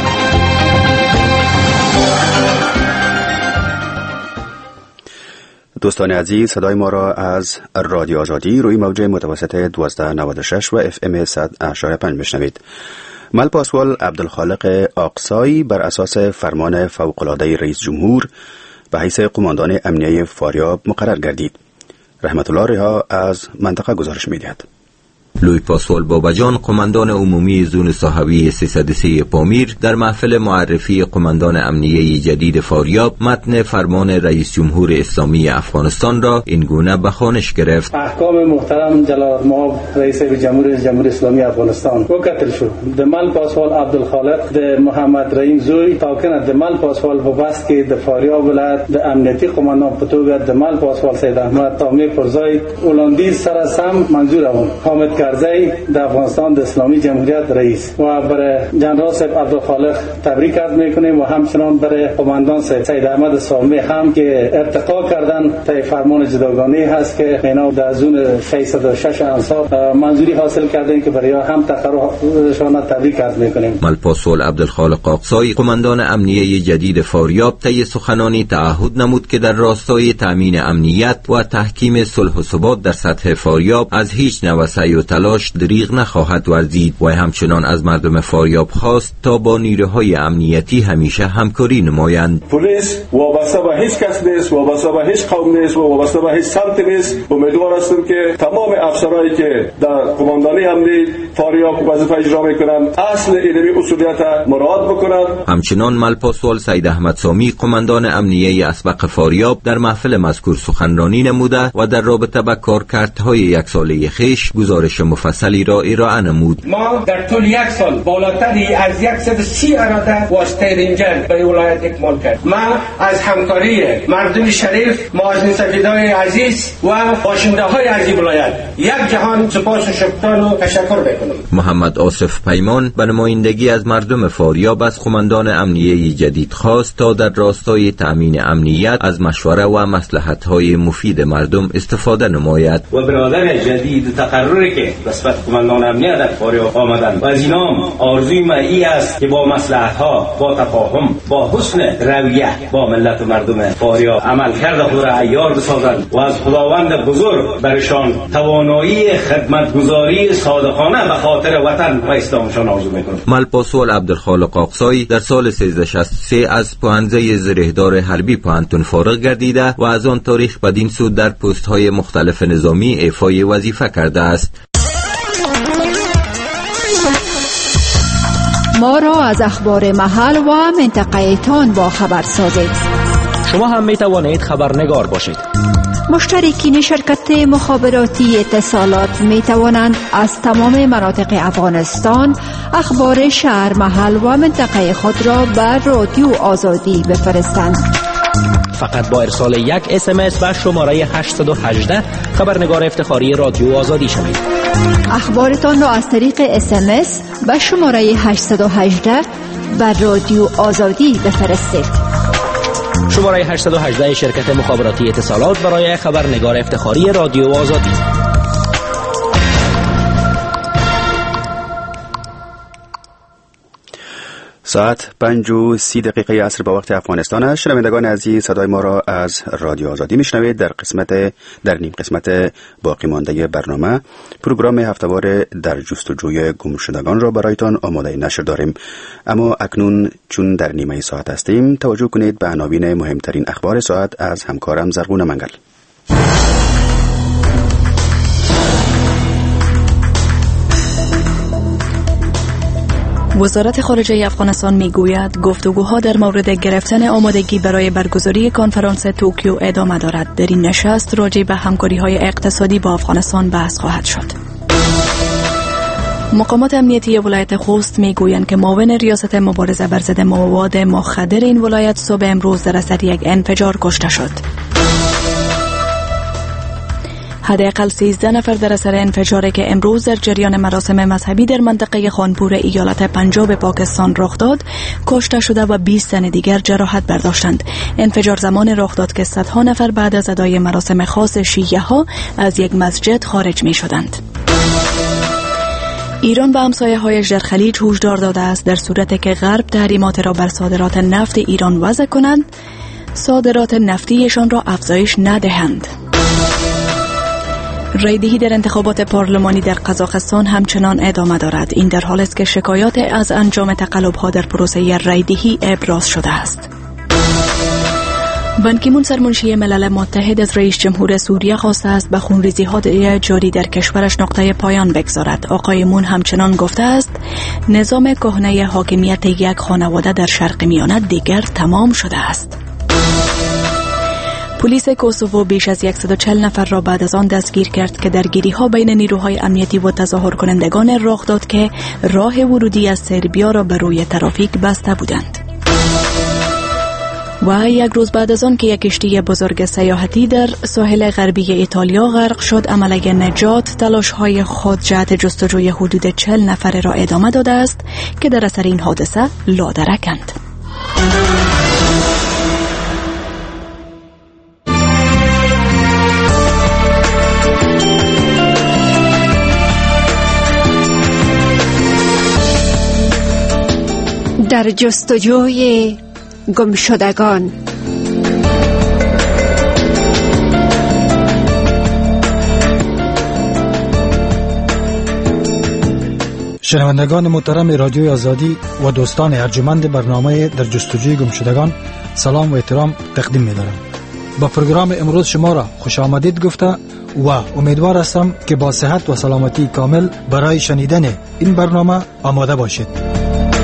دوستان عزیز، صدای ما را از رادیو آزادی روی موج متوسط 1296 و FM 100.5 میشنوید. ملپاسوال عبدالخالق آقسایی بر اساس فرمان فوق‌العاده رئیس جمهور به حیث قماندان امنیه فاریاب مقرر گردید. رحمت الله رها از منطقه گزارش می‌دهد. لوی پاسوال بابجان قماندان عمومی زون صحوی 303 پامیر در محفل معرفی قماندان امنیه جدید فاریاب متن فرمان رئیس جمهور اسلامی افغانستان را این گونه به خوانش گرفت. احکام محترم جلال مآب رئیس جمهور اسلامی افغانستان وکتل شد. دمل پاسوال عبدالخالق د محمد رحیم زوی تاکنه دمل پاسوال وبست که د فاریاب ولایت د امنیتی قماندان پتوګه دمل پاسوال سید احمد تامی پرزای اولندی سره سم منظور اون حامد کرزی در افغانستان د اسلامی جمهوریت رئیس و برای جنرال صاحب عبدالخالق تبریک عرض میکنیم و همچنان برای قماندان صاحب سید احمد سامی هم که ارتقا کردن تا فرمان جداگانه هست که اینا در زون 606 انصاف منظوری حاصل کردن که برای هم تقررشان تبریک عرض میکنیم. ملپاسوال عبدالخالق آقسایی قماندان امنیه جدید فاریاب طی سخنانی تعهد نمود که در راستای تامین امنیت و تحکیم صلح و ثبات در سطح فاریاب از هیچ نوع سعی و تلاش دریغ نخواهد ورزید و همچنان از مردم فاریاب خواست تا با نیروهای امنیتی همیشه همکاری نمایند. پلیس وابسته به هیچ کس نیست، وابسته به هیچ قوم نیست، وابسته به هیچ سمت نیست. امیدوار هستم که تمام افسرایی که در قماندانی امنیه فاریاب وظیفه اجرا میکنند اصل علمی اصولیت مراعات بکنند. همچنان ملپاسوال سید احمد سامی قماندان امنیه اسبق فاریاب در محفل مذکور سخنرانی نموده و در رابطه با کارکردهای یک ساله خویش گزارش مفصلی را ارائه نمود. ما در طول یک سال بالاتر از 130 اراده واسطه رنجر به ولایت اکمال کرد. ما از همکاری مردم شریف، مواطنین سفیدای عزیز و باشنده های از این ولایت یک جهان سپاس و شکران و تشکر میکنم. محمد آصف پیمان به نمایندگی از مردم فاریاب از قماندان امنیه جدید خواست تا در راستای تامین امنیت از مشوره و مصلحت‌های مفید مردم استفاده نماید. و برادر جدید تقرری که نسبت قماندان امنیت در فاریاب آمدند و از اینام آرزوی من این است که با مصلحت‌ها، با تفاهم، با حسن رویه با ملت و مردم فاریاب عملکرد خود را عیار بسازند و از خداوند بزرگ برشان توانایی خدمتگزاری صادقانه به خاطر وطن و اسلامشان آرزو می‌کنم. ملپاسوال عبدالخالق آقسایی در سال 1363 از پوهنځی زرهدار حربی پوهنتون فارغ گردیده و از آن تاریخ بدین سو در پست‌های مختلف نظامی ایفای وظیفه کرده است. ما را از اخبار محل و منطقه تان با خبر سازید. شما هم می توانید خبرنگار باشید. مشترکین شرکت مخابراتی اتصالات می توانند از تمام مناطق افغانستان اخبار شهر، محل و منطقه خود را بر رادیو آزادی بفرستند. فقط با ارسال یک SMS به شماره 818 خبرنگار افتخاری رادیو آزادی شوید. اخبارتان را از طریق SMS به شماره 818 بر رادیو آزادی بفرستید. شماره 818 شرکت مخابراتی اتصالات برای خبرنگار افتخاری رادیو آزادی. ساعت 5:30 عصر با وقت افغانستان است. شنوندگان عزیز، صدای ما را از رادیو آزادی میشنوید. در نیم قسمت باقی مانده برنامه پروگرام هفتهوار در جستجوی گمشدگان را برایتان آماده نشر داریم. اما اکنون چون در نیمه ساعت هستیم، توجه کنید به عناوین مهمترین اخبار ساعت از همکارم زرغون منگل. وزارت خارجه افغانستان میگوید گفتگوها در مورد گرفتن آمادگی برای برگزاری کنفرانس توکیو ادامه دارد. در این نشست راجع به همکاری‌های اقتصادی با افغانستان بحث خواهد شد. مقامات امنیتی ولایت خوست میگویند که معاون ریاست مبارزه بر ضد مواد مخدر این ولایت صبح امروز در اثر یک انفجار کشته شد. حداقل 13 نفر در اثر انفجاری که امروز در جریان مراسم مذهبی در منطقه خانپور ایالت پنجاب پاکستان رخ داد کشته شده و 20 تن دیگر جراحت برداشتند. انفجار زمان رخ داد که صدها نفر بعد از ادای مراسم خاص شیعه ها از یک مسجد خارج می شدند. ایران به همسایه‌هایش در خلیج هشدار داده است در صورتی که غرب تحریمات را بر صادرات نفت ایران وضع کنند، صادرات نفتیشان را افزایش ندهند. رایدهی در انتخابات پارلمانی در قزاقستان همچنان ادامه دارد. این در حالی است که شکایات از انجام تقلب‌ها در پروسه رایدهی ابراز شده است. بان کی مون سرمنشی ملل متحد از رئیس جمهور سوریه خواسته است به خونریزی‌های جاری در کشورش نقطه پایان بگذارد. آقای مون همچنان گفته است نظام کهنه حاکمیت یک خانواده در شرق میانه دیگر تمام شده است. پلیس کوسوو بیش از 140 نفر را بعد از آن دستگیر کرد که درگیری‌ها بین نیروهای امنیتی و تظاهر کنندگان رخ داد که راه ورودی از سربیا را به روی ترافیک بسته بودند. و یک روز بعد از آن که یک کشتی بزرگ سیاحتی در ساحل غربی ایتالیا غرق شد، عملیات نجات تلاش‌های خود جهت جستجوی حدود 40 نفر را ادامه داده است که در اثر این حادثه لادرکند. در جستجوی گمشدگان. شنوندگان محترم رادیوی آزادی و دوستان ارجمند برنامه در جستجوی گمشدگان، سلام و احترام تقدیم می‌دارم. با پروگرام امروز شما را خوش آمدید گفته و امیدوار هستم که با صحت و سلامتی کامل برای شنیدن این برنامه آماده باشید.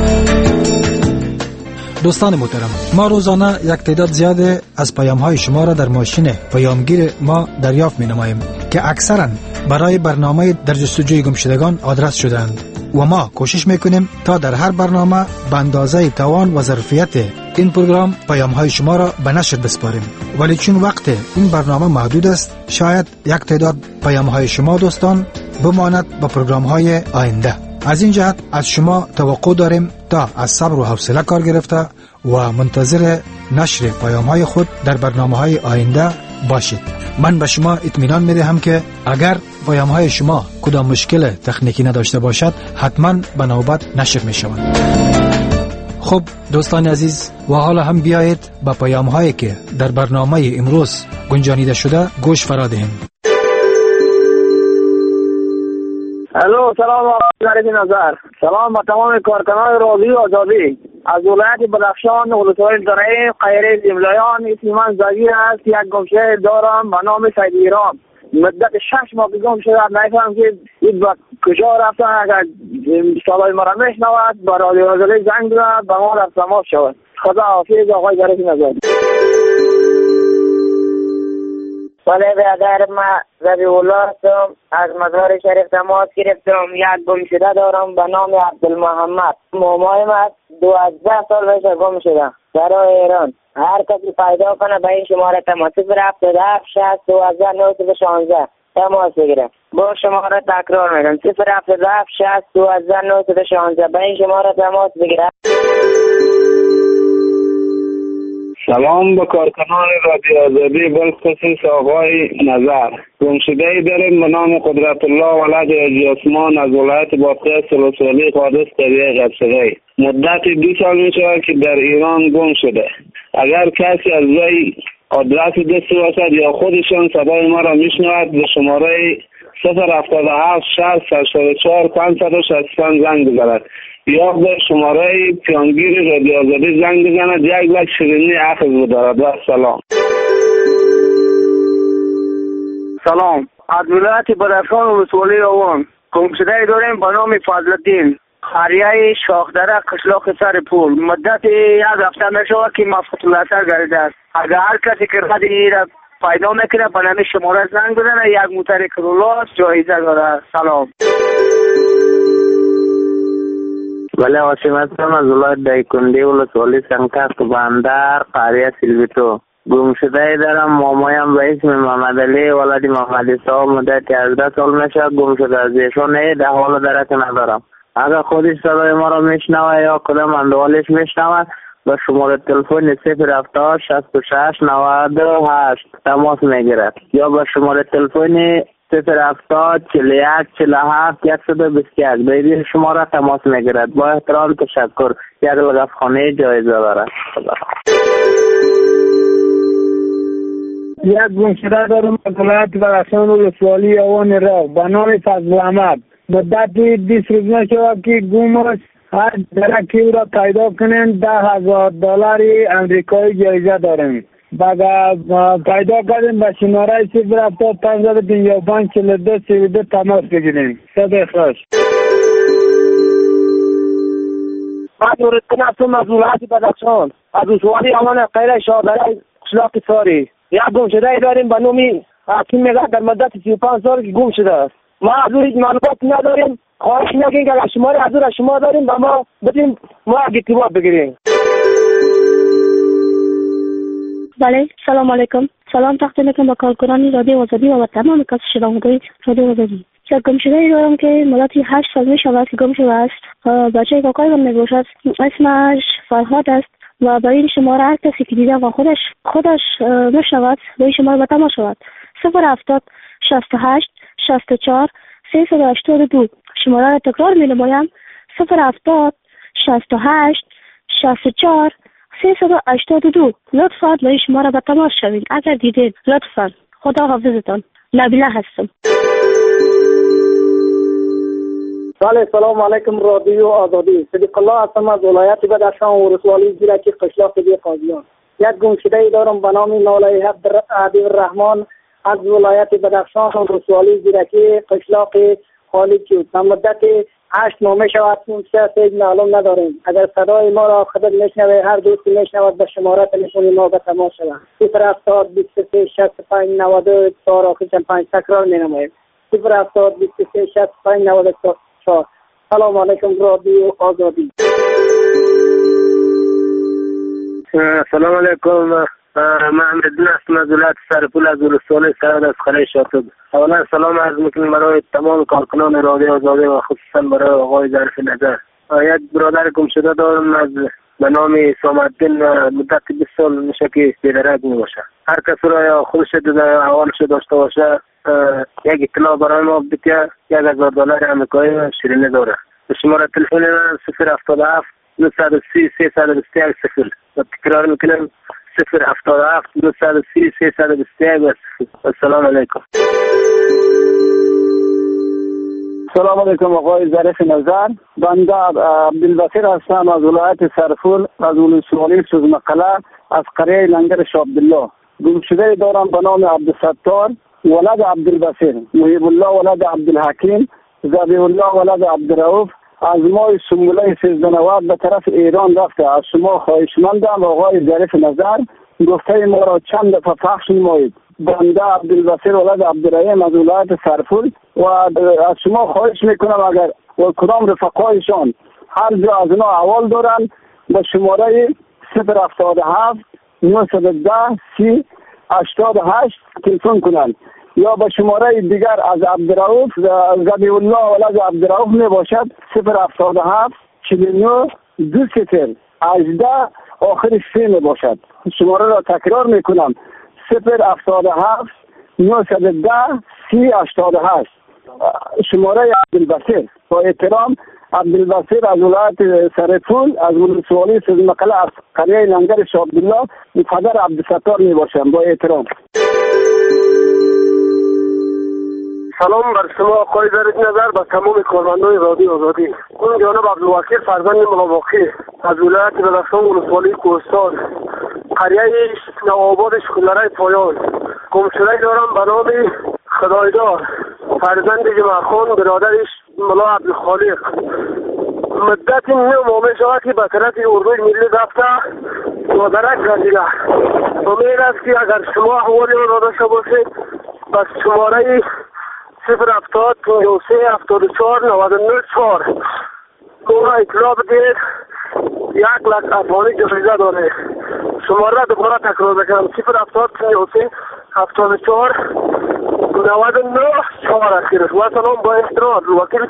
دوستان محترم، ما روزانه یک تعداد زیاد از پیام‌های شما را در ماشین پیامگیر ما دریافت می‌نماییم که اکثراً برای برنامه در جستجوی گمشدگان آدرس شده‌اند و ما کوشش می‌کنیم تا در هر برنامه به اندازه توان و ظرفیت این پروگرام پیام‌های شما را به نشر بسپاریم. ولی چون وقت این برنامه محدود است، شاید یک تعداد پیام‌های شما دوستان بماند به پروگرام‌های آینده. از این جهت از شما توقع داریم تا از صبر و حوصله کار گرفته و منتظر نشر پیام‌های خود در برنامه‌های آینده باشید. من به شما اطمینان می‌دهم که اگر پیام‌های شما کدام مشکل تکنیکی نداشته باشد، حتما به نوبت نشر می‌شوند. خب دوستان عزیز، و حالا هم بیایید به پیام‌هایی که در برنامه امروز گنجانیده شده گوش فرا دهیم. الو، سلام علیکم. نظر سلام به تمام کارکنان رادیو آزادی از ولایت بدخشان، ولسوالی درعی، قیره زملایان. اسم من زگیر است. یک گمشده دارم به نام سید ایران. مدت 6 ماه گم شده. نمی‌فهمم که دید با کجا رفتن، اگر صدای ما را میشنود با رادیو آزادی زنگ بزند با ما در تماس شود. خدا حافظ آقای ظریف نژاد. بله برادر، ما ذبیح الله هستم، از مزار شریف تماس گرفتم. یک گمشده دارم به نام عبدالمحمد. مامای ما 12 سال بهش گم شده در ایران. هر کسی پیدا کنه به این شماره تماس 077 60 12 916 تماس بگیره. با شماره تکرار میگم 077 60 12 916 به این شماره تماس بگیره. سلام به کارکنان رادیو آزادی، بالخصوص آقای نظر. گمشده‌ای داریم به نام قدرت الله ولد حاجی عثمان از ولایت باطقه سلسلی قادس قریه قبسقی. مدت 2 سال می شود که در ایران گم شده. اگر کسی از وی آدرس دستی باشد یا خودشان صدای ما را میشنود به شماره 077 60 84 565 زنگ بزند یا به شماره پیانگیر رادیو آزادی زنگ بزند. یک لک شیرینی اخذ بدارد. و سلام. سلام، از ولایت بدخشان ولسوالی آوان. گمشده‌ای داریم به نام فضل‌الدین، قریه شاخدره قشلاق سرپول. مدت 1 هفته میشود که مفقود البصر گردیده است. اگر هر کسی که ردی را پیدا میکنه به نام شماره زنگ بزنه. یک موتر کرولا جایزه داره. سلام. بله، واسم هستم از ولایت دایکنډي ولسوالی سنگتاس بندر قریه سیلویتو. گمشده دارم. مامایم به اسم محمد علی ولد محمد عیسی. مدت 11 سال میشه گم شده. از ایشون در حال درک ندارم. اگر خودش صدای ما را میشنوه یا کدام اندوالش میشنوه با شماره تلفن 070 66 98 تماس میگیرد یا با شماره تلفن 070 41 47 121 به این شماره تماس میگیرد. با احترام تشکر. یک لغتخانه جایزه دارد. یک گمشده دارم از ولایت بدخشان ولسوالی آوان راه به نام فضل احمد. مدت 20 روز میشود که گم است. هر درکی او را پیدا کنین $10,000 امریکایی جایزه داریم. اگر پیدا کردیم به شماره 070 555 42 32 تماس بگیریم. صدای خوش. من نورالدین هستم از ولایت بدخشان، از ولسوالی آوان قریه شاخدره قشلاق ساری. یک گمشده‌ای داریم به نام حکیم میگه در مدت 35 سال که گم شده است. ما از او هیچ معلومات نداریم. خواهش میکنیم که اگر شماره از او را شما داریم با ما بدیم ما ارتباط بگیریم. بله، سلام علیکم. سلام تقدیم میکنم به کارکنان رادیو آزادی و تمام کس شنوندگان رادیو آزادی. یک گمشده‌ای دارم که مدت 8 سال میشود که گم شده است. بچه کاکای من میباشد. اسمش فرهاد است و برای این شماره هر کسی که دیده و خودش میشنود به این شماره به تماس شود. 070 68 64 382. شماره را تکرار می نمایم. 070 68 64 382. لطفاً به این شماره به تماس شوید اگر دیدید. لطفاً. خدا حافظتان. نبیله هستم. بله، سلام علیکم رادیو آزادی. صدیق الله هستم از ولایت بدخشان ولسوالی زیرکی قشلاق قاضیان. یک گمشده‌ای دارم به نام ناله عبدالرحمن از ولایت بدخشان ولسوالی زیرکی قشلاق خالیچوب. مدت 8 ماه میشود که معلوم نداریم. اگر صدای ما را خودت میشنوه، هر دوستی میشنود به شماره تلفن ما به تماس شود. 070 23 65 92 4 5 تکرار مینماییم. 070 23 65 92 4. سلام علیکم رادیو آزادی. سلام علیکم. محمد هستم از ولایت سرپول از ولسوالی سرد از قریه شاطب. اولا سلام عرض میکنم برای تمام کارکنان رادیو آزادی و خصوصا برای آقای ظریف نژاد. یک برادر گمشده دارم از به نام صمدالدین. مدت 20 سال میشه که بی‌درک میباشه. هر کسی را یا خودش دیده یا احوالش داشته باشه یک اطلاع برای ما بده. $1,000 امریکایی شیرینی داره. به شماره تلفن 077 930 321 0. تکرار میکنم 077 930 321 0. السلام علیکم. سلام علیکم آقای ظریف نژاد. بنده عبدالبصیر هستم از ولایت سرپول از ولسوالی سوزمقله از قریه لنگر شاه عبدالله. گمشده دارم به نام عبدالستار ولد عبدالبصیر، محیب الله ولد عبدالحکیم زبی الله ولد عبدالرؤوف از ماه سنبوله 1390 به طرف ایران رفته. از شما خواهشمندم آقای ظریف نظر گفته ما را چند دفعه پخش نمایید. بنده عبدالبصیر ولد عبدالرحیم از ولایت سرپول و از شما خواهش میکنم اگر و کدام رفقایشان هر جا از اونا احوال دارن به شماره 077 910 3088 تلفن کنند یا به شماره دیگر از عبدالرؤوف زبی الله ولد عبدالرؤوف می باشد 077 49 20 18 آخر 3 می باشد. شماره را تکرار می کنم 077 910 3088 شماره عبدالبصیر. با احترام عبدالبصیر از ولایت سرپول از ولسوالی سوزمقله از قریه لنگر شاه عبدالله پدر عبدالستار می باشم. با احترام. سلام بر شما آقای ظریف نظر به تمام کارمندان رادیو آزادی. من جناب عبدالوکیل فرزند ملاواقی از ولایت بدخشان ولسوالی کوهستان قریه نوآباد شکلره پایان گمشده دارم به نام خدایدار فرزند جمعخان برادرش ملا عبدالخالق. مدت 9 ماه می شود که به طرف اردوی ملی رفته مادرک رسیده. امید است که اگر شما احوالی را داشته باشید بس شماره 070 53 74 99 4 اون اطلاع بدید. 1 لک افغانی جایزه داره. شماره را دوباره تکرار بکنم 070 53 74 99 4 اخیرش. و سلام با احترام عبدالوکیل.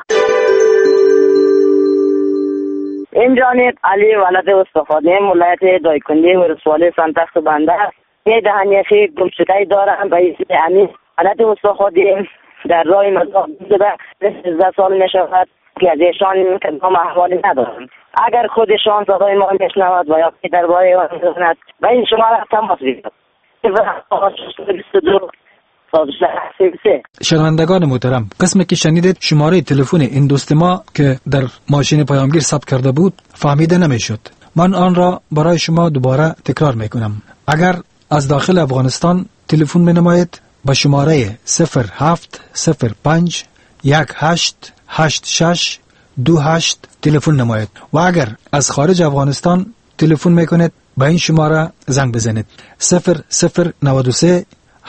این جانب علی ولد استفاده ولایت دایکنده ولسوالی سنتخت بنده یه دهنیشی گمشده دارم به اسم امیر ولد استفاده در راه مذاق بوده 13 سال می شود که از ایشان کدام احوالی ندارم. اگر خودشان صدای ما میشنود و یا درباره آن میداند و این شما را تماس بگیرد. شنوندگان محترم، قسمی که شنیدید شماره تلفن این دوست ما که در ماشین پیامگیر ثبت کرده بود فهمیده نمیشد. من آن را برای شما دوباره تکرار میکنم. اگر از داخل افغانستان تلفن مینمایید با شماره 0705 1886 28 تلفن نمایید و اگر از خارج افغانستان تلفن میکنید با این شماره زنگ بزنید 0093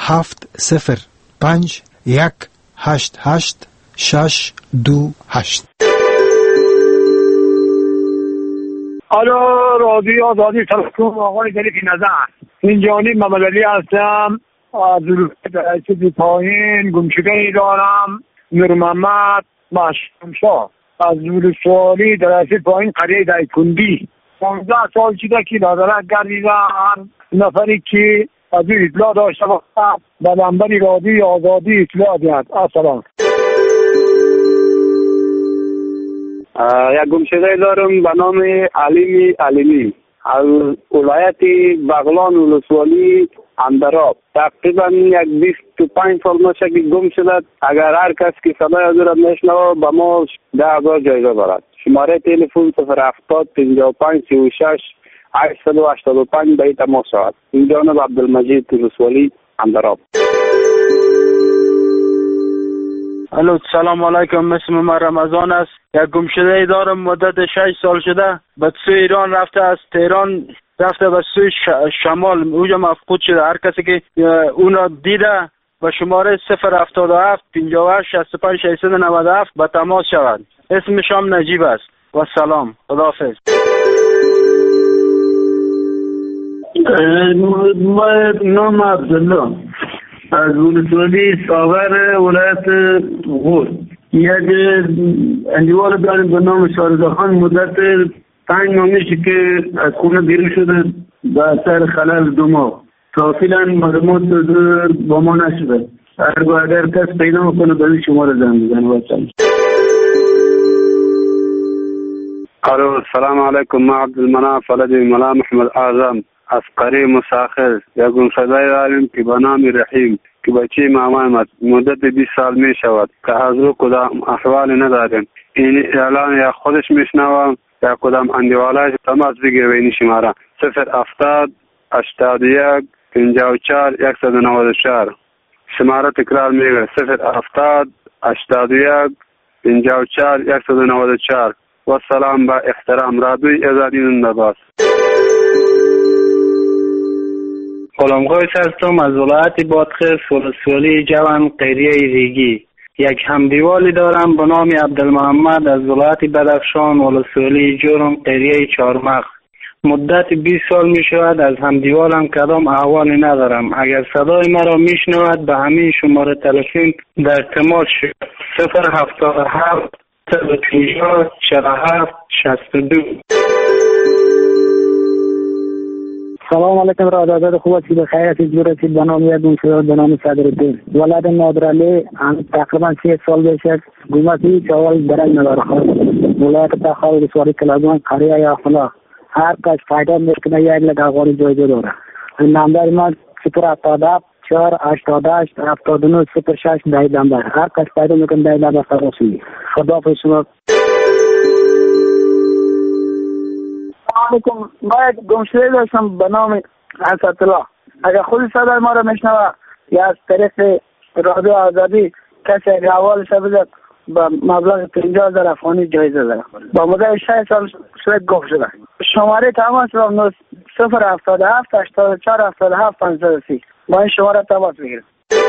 705 188 628. الو رادیو آزادی سلام آقای ظریف نظر. این جانب محمد علی هستم از ولایت پایین گمشده دارم. نور محمد مشمشا از ولسوالی در پایین قریه دایکندی 15 سال شده که دادرک گردیده. هر نفری که از این اطلاع داشته باشه به منبر رادیو آزادی اطلاع دهد. السلام. یک گمشده دارم به نام علیمی از ولایت بغلان ولسوالی اندراب. تقریبا یک 25 سال میشه که گم شده. اگر هر کس که صدای از او را میشنوه به ما 10,000 جایزه دارد. شماره تلفن 070 55 36 885 به تماس شود. این جانب عبدالمجید ولسوالی اندراب. الو سلام علیکم. اسم من رمضان است. یک گمشده دارم مدت 6 سال شده. به سوی ایران رفته است. تهران رفته به سوی شمال اونجا مفقود شده. هر کسی که اونا دیده به شماره 077 58 65 697 به تماس شود. اسمش هم نجیب است. و سلام. خداحافظ. نام عبدالله از ولسوالی ساغر ولایت غور. یک اندیوال داریم به نام شارزا خان مدت 5 ماه میشه که از خونه بیرون شده به اثر خلل دماغ. تا فعلا معلومات با ما نشده. اگر کس پیدا میکنه به این شما را زنگ بزنه. الو سلام علیکم. ما عبدالمناف ولد ملا محمد اعظم از قریه مساخر. یک گمشده داریم که به نام رحیم که بچه مامان مدت 20 سال می شود که از او کدام احوال نداریم. این اعلان یا خودش میشنوم یا کدام اندیوالایش تماس بگیر و این شماره 070 81 54 194. شماره تکرار میگه 070 81 54 194. و سلام با احترام. رادوی ازادی زنده‌باد. غلامقای هستم از ولایت بادغیس ولسوالی جوان قریه ریگی. یک همدیوالی دارم به نام عبدالمحمد از ولایت بدخشان ولسوالی جرم قریه چهارمخ. مدت 20 سال می شود از همدیوالم کدام احوالی ندارم. اگر صدای مرا می شنود به همین شماره تلفن در ارتباط شد. 077 50 47 62. سلام علیکم رادیو خوب هستید بخیر هستید جورتید به نام یادون شد به نام صدرالدین ولایت نادرعلی تقریبا 3 سال بشه حکومتی چاول برای نداره ولایت تخاوی سواری کلابان قریه یا خلا هر کس فایده میکنه یک لگاواری جایزه داره نامدار ما 077 488 79 06 دایدنبر هر کس فایده میکنه دایدنبر فرسوی خدا شما. علیکم. باید گمشده داشتم به نام اسدالله. اگر خود صدای ما را میشنوه یا از طریق رادیو آزادی کسی اگر حوالش بده با مبلغ 50,000 افغانی جایزه داره. با مدت 6 سال شده گم شده. شماره تماس را 077 84 77 530. با این شماره تماس بگیرید.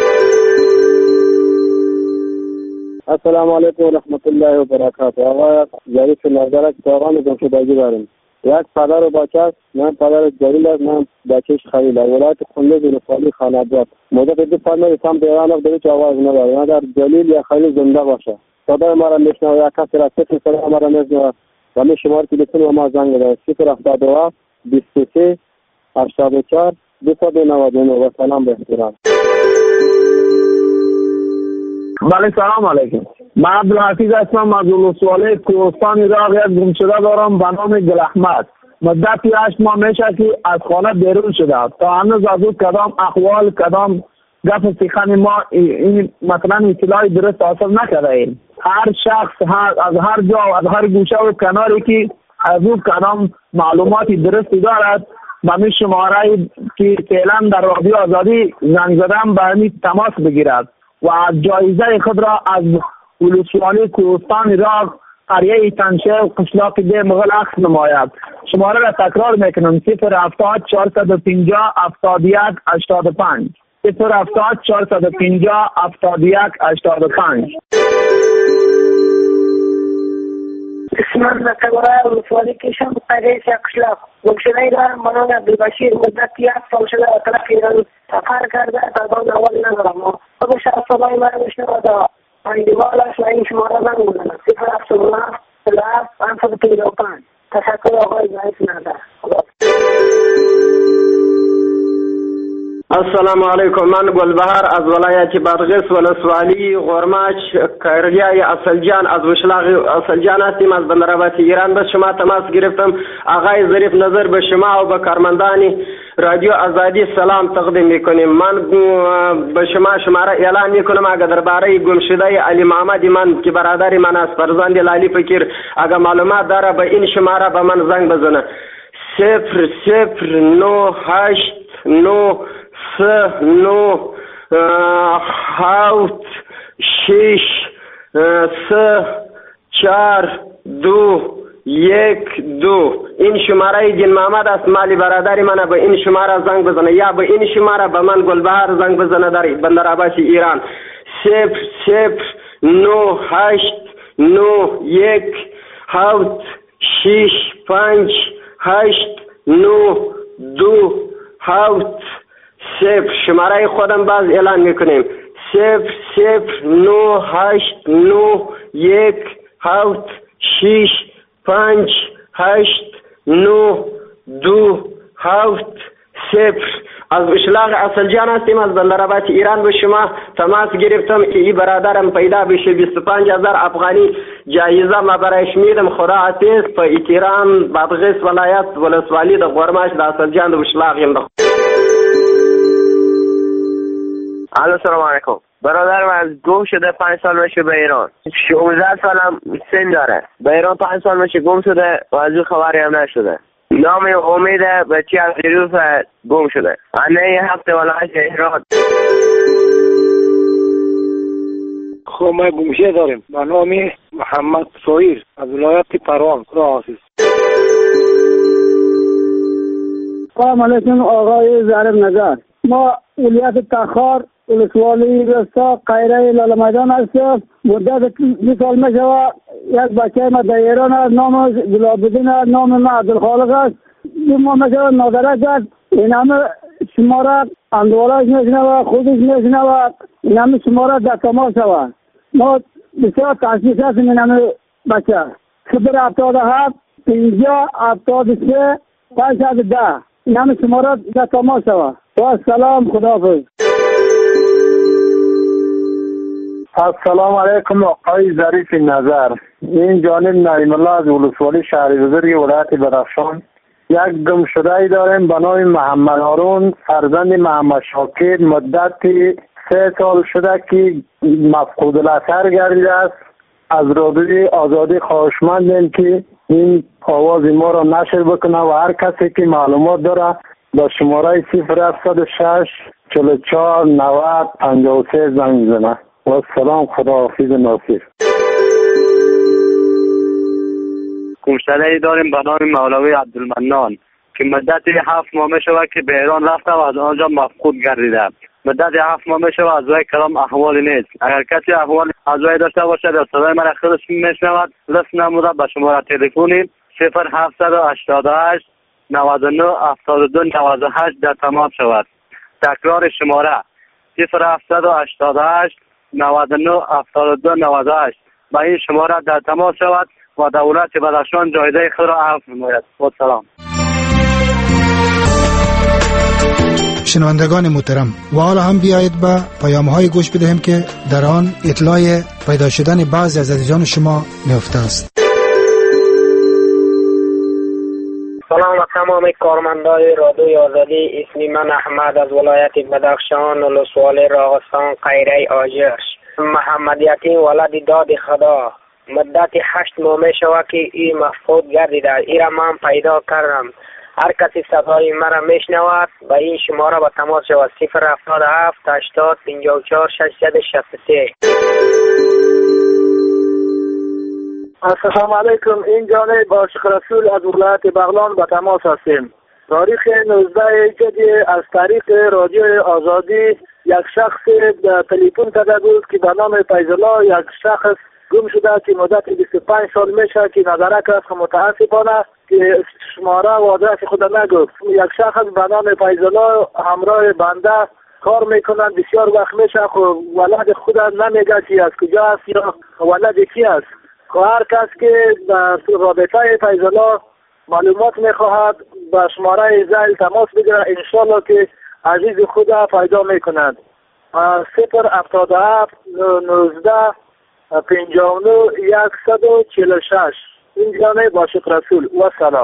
السلام علیکم و رحمت الله و برکاته. آقای ظریف نظرک تاغان گمشدگی داریم. یک پدر و بچه است. من پدر جلیل است، من بچهش خلیل است. ولایت خندز ولسوالی خاناباد. مدت 2 سال میرسم به ایران افتاده که آواز نداره. من در جلیل یا خلیل زنده باشه. صدای ما را میشنوه یا کسی را صدای ما را میشنوه و می شماره تلفن و ما زنگ بزنید 072 23 84 299 و سلام به احترام. بله سلام علیکم. من عبدالحفیظ هستم از ولسوالی کوهستان عراق. یک گمشده دارم به نام گل احمد. مدت 8 ماه میشه که از خانه بیرون شده. تا هنوز از او کدام احوال کدام گپ سخن ما این مثلا اطلاعی درست حاصل نکرده ایم. هر شخص از هر جا و از هر گوشه و کناری که از او کدام معلوماتی درستی دارد با می شماره که فعلا در رادیو آزادی زنگ زدم به همین تماس بگیرد و جایزه خود را از ولسوالی کوهستان عراق قریه تنشه و قشلاق ده مغل اخذ نماید. شماره را تکرار میکنم 070 450 71 85 070 450 71 85. اسمان نتبرای ولسوالی کشم قریه قشلاق گمشده دارم به نام عبدالبشیر. مدت 1 سال شده اطراف ایران سفر کرده تا دان اول ندارم. خودش از صدای من میشنوه تا دیوالش و این شماره زنگ بزنه 079 555. تشکر آقای ظریف نظر. السلام علیکم. من گلبهر از ولایت بادغیس ولسوالی غرماچ کریه اصلجان از وشلاق اصلجان هستیم. از بندرآباد ایران به شما تماس گرفتم. آقای ظریف نظر به شما و به کارمندان رادیو آزادی سلام تقدیم میکنیم. من به شما شماره اعلان میکنم اگر درباره گمشده علی محمد من که برادر من است فرزند لالی فکر اگر معلومات داره به این شماره به من زنگ بزنه 00989 9 7 6 3 4 2 1 2. این شماره دین محمد است مالی برادری من. به این شماره زنگ بزنه یا به این شماره به من گلبهر زنگ بزنه در بندرآباد ایران 00989 1 7 6 5 8 9 2 7 0. شماره خودم باز اعلان میکنیم 00989 1 7 6 5 8 9 2 7 0. از اشلاق اصلجان هستیم. از بندرآباد ایران به شما تماس گرفتم که این برادرم پیدا بشه 25,000 افغانی جایزه ما برایش میدم. خدا حافظ. په ایران بادغیس ولایت ولسوالی د غرماش د اصلجان د اشلاق یم. الو سلام علیکم. برادرم از گم شده 5 سال میشه به ایران. 16 سالم سن داره. به ایران 5 سال میشه گم شده و از او خبری هم نشده. نام امیده بچی از ظریف گم شده. انه 7 ولایت ایران. خب ما گمشه داریم به نام محمد سویر از ولایت پروان. خدا حافظ. سلام علیکم آقای ظریف نژاد. ما ولایت تخار ولسوالی رستا قیره لاله میدان هستیم. مدت 2 سال میشود یک بچه ما در ایران است، نامش گلاب‌الدین است، نام ما عبدالخالق است. ما میشود نادرک است. این همه شما را اندوالش میشنود، خودش میشنود، این همه شما را در تماس شود. ما بسیار تشویش هستیم این همه بچه. 077 50 73 510 این همه شما را در تماس شود. با سلام، خداحافظ. السلام علیکم آقای ظریف نظر. این جانب نعیم الله از ولسوالی شهر بزرگ ولایت بدخشان. یک گم شده ای داریم به نام محمد هارون فرزند محمد شاکر. مدت 3 سال شده که مفقود الاثر گردیده است. از رادیوی آزادی خواهشمندیم که این آواز ما را نشر بکنه و هر کسی که معلومات داره با شماره 0706 44 90 53 زنگ بزنه. و سلام، خداحافظ ناصر. گمشده‌ای داریم به نام مولوی عبدالمنان که مدت 7 ماه میشود که به ایران رفته و از آنجا مفقود گردیده. مدت 7 ماه میشود از وی کلام احوالی نیست. اگر کسی احوال از وی داشته باشد یا صدای من خودش میشنود لطف نموده به شماره تلفنی 0788 99 72 98 در تماس شود. تکرار شماره 0788 99 72 98 با این شماره در تماس شود و دولت بدخشان جایزه خود را عفو نماید. با سلام. شنوندگان محترم، و حالا هم بیایید به پیام‌های گوش بدهیم که در آن اطلاع پیدا شدن بعضی از عزیزان شما نهفته است. سلام و تمام کارمندای رادیوی آزادی. اسمی من احمد از ولایت بدخشان ولسوالی راغستان قیره آجرش. محمد یتیم ولد داد خدا. مدت 8 ماه می شود که این مفقود گردیده. ایرا من پیدا کردم. هر کسی صدای مرا میشنود به این شماره با تماس شود 077 80 54 663. السلام علیکم. این جانب عاشق رسول از ولایت بغلان با تماس هستیم. تاریخ 19 جدی از طریق رادیو آزادی یک شخص تلفن کرده بود که به نام فیض‌الله. یک شخص گم شده که مدت 25 سال میشه که نظرک است. متاسفانه که شماره و آدرس خود نگفت. یک شخص به نام فیض‌الله همراه بنده کار میکنند. بسیار وقت میشه خب ولد خود نمیگه که از کجا است یا ولد کی است. هر کس که در رابطه فیض‌الله معلومات میخواهد با شماره زیل تماس بگیرد. انشالله که عزیز خود پیدا میکنند. 077 19 59 146. این جانب عاشق رسول. و سلام.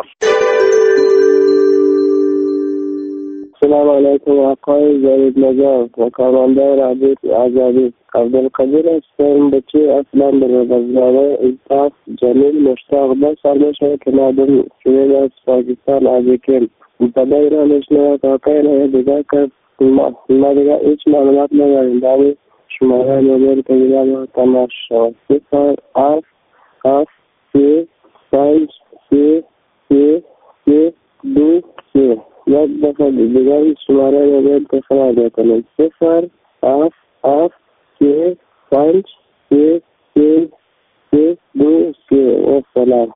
سلام علیکم آقای ظریف نژاد و کارمنده رادیو آزادی. عبدالقدیر هستم. بچه اصلا در روزنامه انصاف جلیل مشتاق 10 سال میشه که نادم شده از پاکستان آزیکل صدای ایران میشنود. آقای نه دیگه که ما دیگه هیچ معلومات نداریم. داری شماره موبایل که دیگه با تماس شود 0 یک دفعه دیگر شماره موبایل که خراب میکنم 0 و سلام.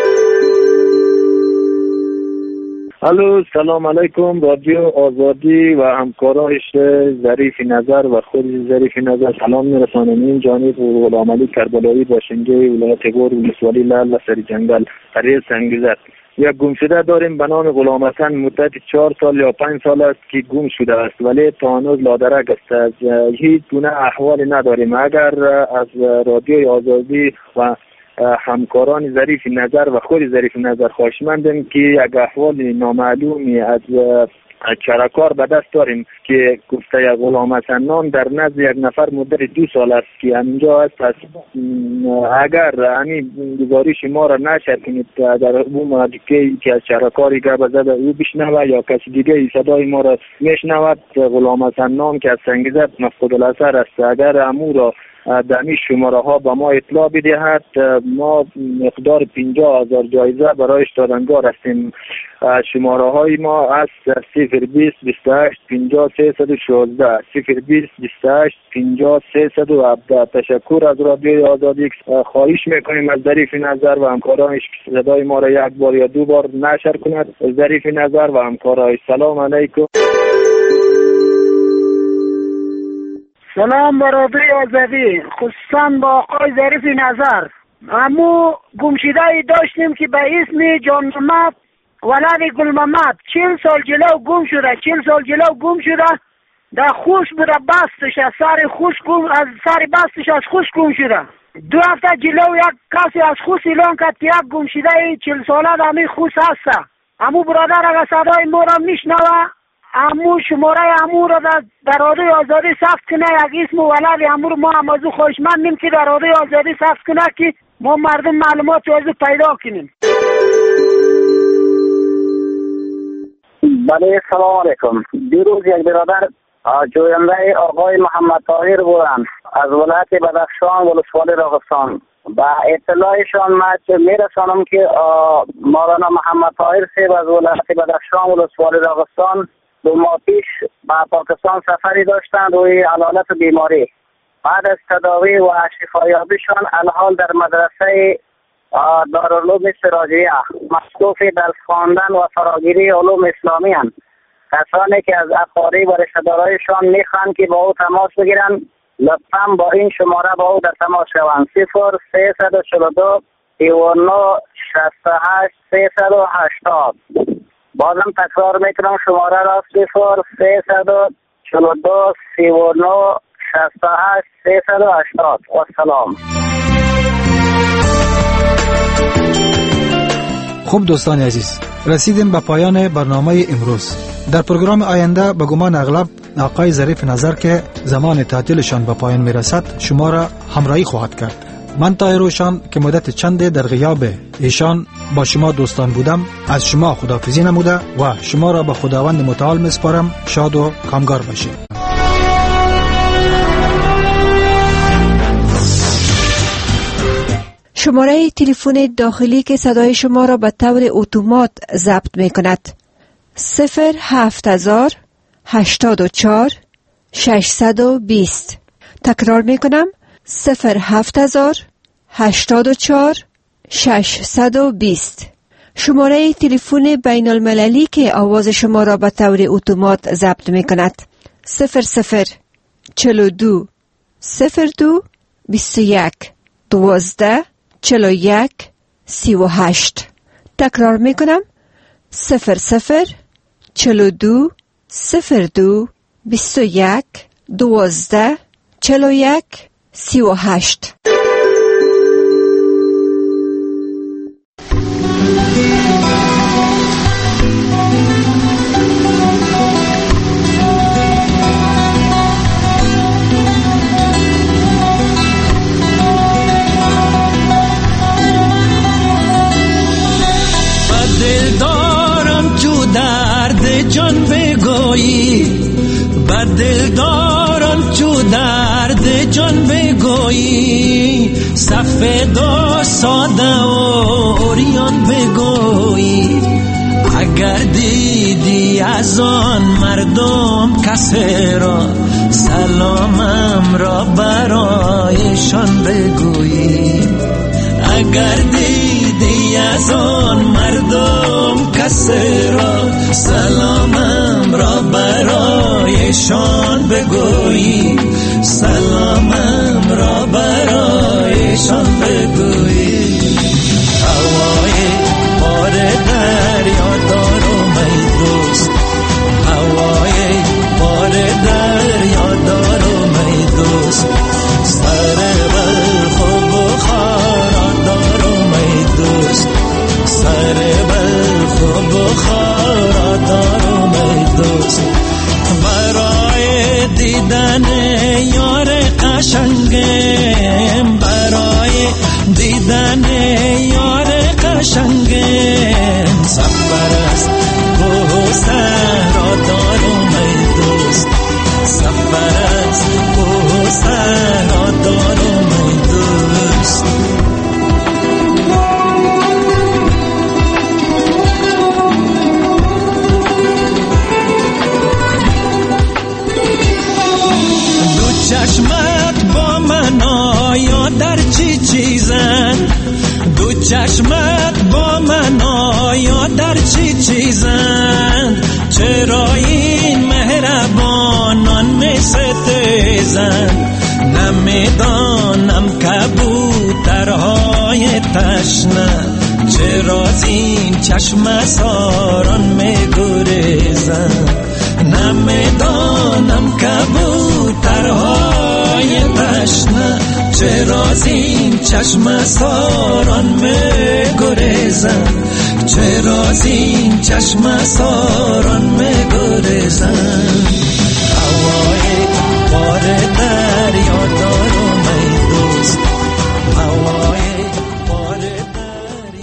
الو، سلام علیکم رادیو آزادی و همکارانش ظریف نظر و خود ظریف نظر سلام میرسانم. این جانب غلامعلی کربلایی باشنده ولایت غور ولسوالی لعل سر جنگل قریه سنگزد. یک گمشده داریم به نام غلام حسن. مدت 4 سال یا 5 سال است که گم شده است ولی تا هنوز لادرک است. از هیچ گونه احوالی نداریم. اگر از رادیوی آزادی و همکاران ظریف نظر و خود ظریف نظر خواهشمندیم که یک احوال نامعلومی از چرکار به دست داریم که گفته یک غلام حسن نام در نزد یک نفر مدت 2 سال است که اینجا است. اگر همین گزارش ما را نشر کنید در عموم که از چرکاری گربه زده او بشنوه یا کسی دیگه صدای ما را میشنود، غلام حسن نام که از سنگزد مفقود الاثر است، اگر امو را دمی شماره ها به ما اطلاع بدهد. ما مقدار 50,000 جایزه برایش دادنگار هستیم. شماره های ما از 020 28 50 316 020 28 50 317. تشکر از رادیوی آزادی. خواهش میکنیم از ظریف نظر و همکارانش صدای ما را یک بار یا دو بار نشر کند. ظریف نظر و همکارانش سلام علیکم. سلام به رادیوی آزادی، خصوصا با آقای ظریف نظر. امو گمشده داشتیم که به اسم جان محمد ولد گل محمد 40 سال جلو گم شده. 40 سال جلو گم شده. در خوش بوده، بستش از سر خوش گم، از سر بستش از خوش گم شده. 2 هفته جلو یک کسی از خوش اعلام کرد که یک گمشده 40 ساله در خوش هست. امو برادر اگر صدای ما را میشنوه، امو شماره امو را در رادیوی آزادی ثبت کنه. یک اسم ولد امو رو ما هم از او خواهشمندیم که در رادیوی آزادی ثبت کنه که ما مردم معلومات از او پیدا کنیم. بله سلام علیکم. دیروز یک برادر جوینده آقای محمد طاهر بودند از ولایت بدخشان ولسوالی راغستان. با اطلاعشان من میرسانم که مولانا محمد طاهر صاحب از ولایت بدخشان ولسوالی راغستان 2 ماه پیش به پاکستان سفری داشتند روی علالت بیماری. بعد از تداوی و شفایابیشان الحال در مدرسه دارالعلوم سراجیه مصروف درس خواندن و فراگیری علوم اسلامی هستند. کسانی که از اقارب و رشته‌دارایشان میخواهند که با او تماس بگیرند لطفاً با این شماره با او در تماس شوند. 0342 39 68 380. بازم تکرار میکنم شماره را 0342 39 68 380. و سلام. خوب دوستان عزیز، رسیدیم به پایان برنامه امروز. در پروگرام آینده به گمان اغلب آقای ظریف نظر که زمان تعطیلشان به پایان میرسد شما را همراهی خواهد کرد. من طاهروشان که مدت چند در غیاب ایشان با شما دوستان بودم از شما خداحافظی نموده و شما را به خداوند متعال میسپارم. شاد و کامگار باشید. شماره تلفن داخلی که صدای شما را به طور اتومات ضبط می کند 07000 84 620. تکرار می کنم 07000 84 620. شماره تلفن بین المللی که آواز شما را به طور اتومات ضبط می کند 00 42 02 21 12 41 38. تکرار می کنم 00 42 02 21 12 41 38. جان بگویی بر دل دارم چو درد جان بگویی سفید و ساده و اوریان بگویی اگر دیدی از آن مردم کسی را سلامم را برایشان بگویی اگر دیدی از آن مردم کسی را سلامم را برایشان بگویی سلامم را برایشان بگویی هوای بار دریا دارم ای دوست هوای بار دریا دارم ای دوست سر بلخ و بخارا دارم ای دوست سر بلخ و بخارا دارم ای دوست برای دید چشمت با من آیا در چی چیزند؟ چرا این مهربانان می ستیزند؟ نمیدانم کبوترهای تشنه چرا این چشم ساران می گریزند؟ نمیدانم کبوترهای تشنه چرا این چشم ساران می گریزند؟ چرا این چشم ساران می گریزند؟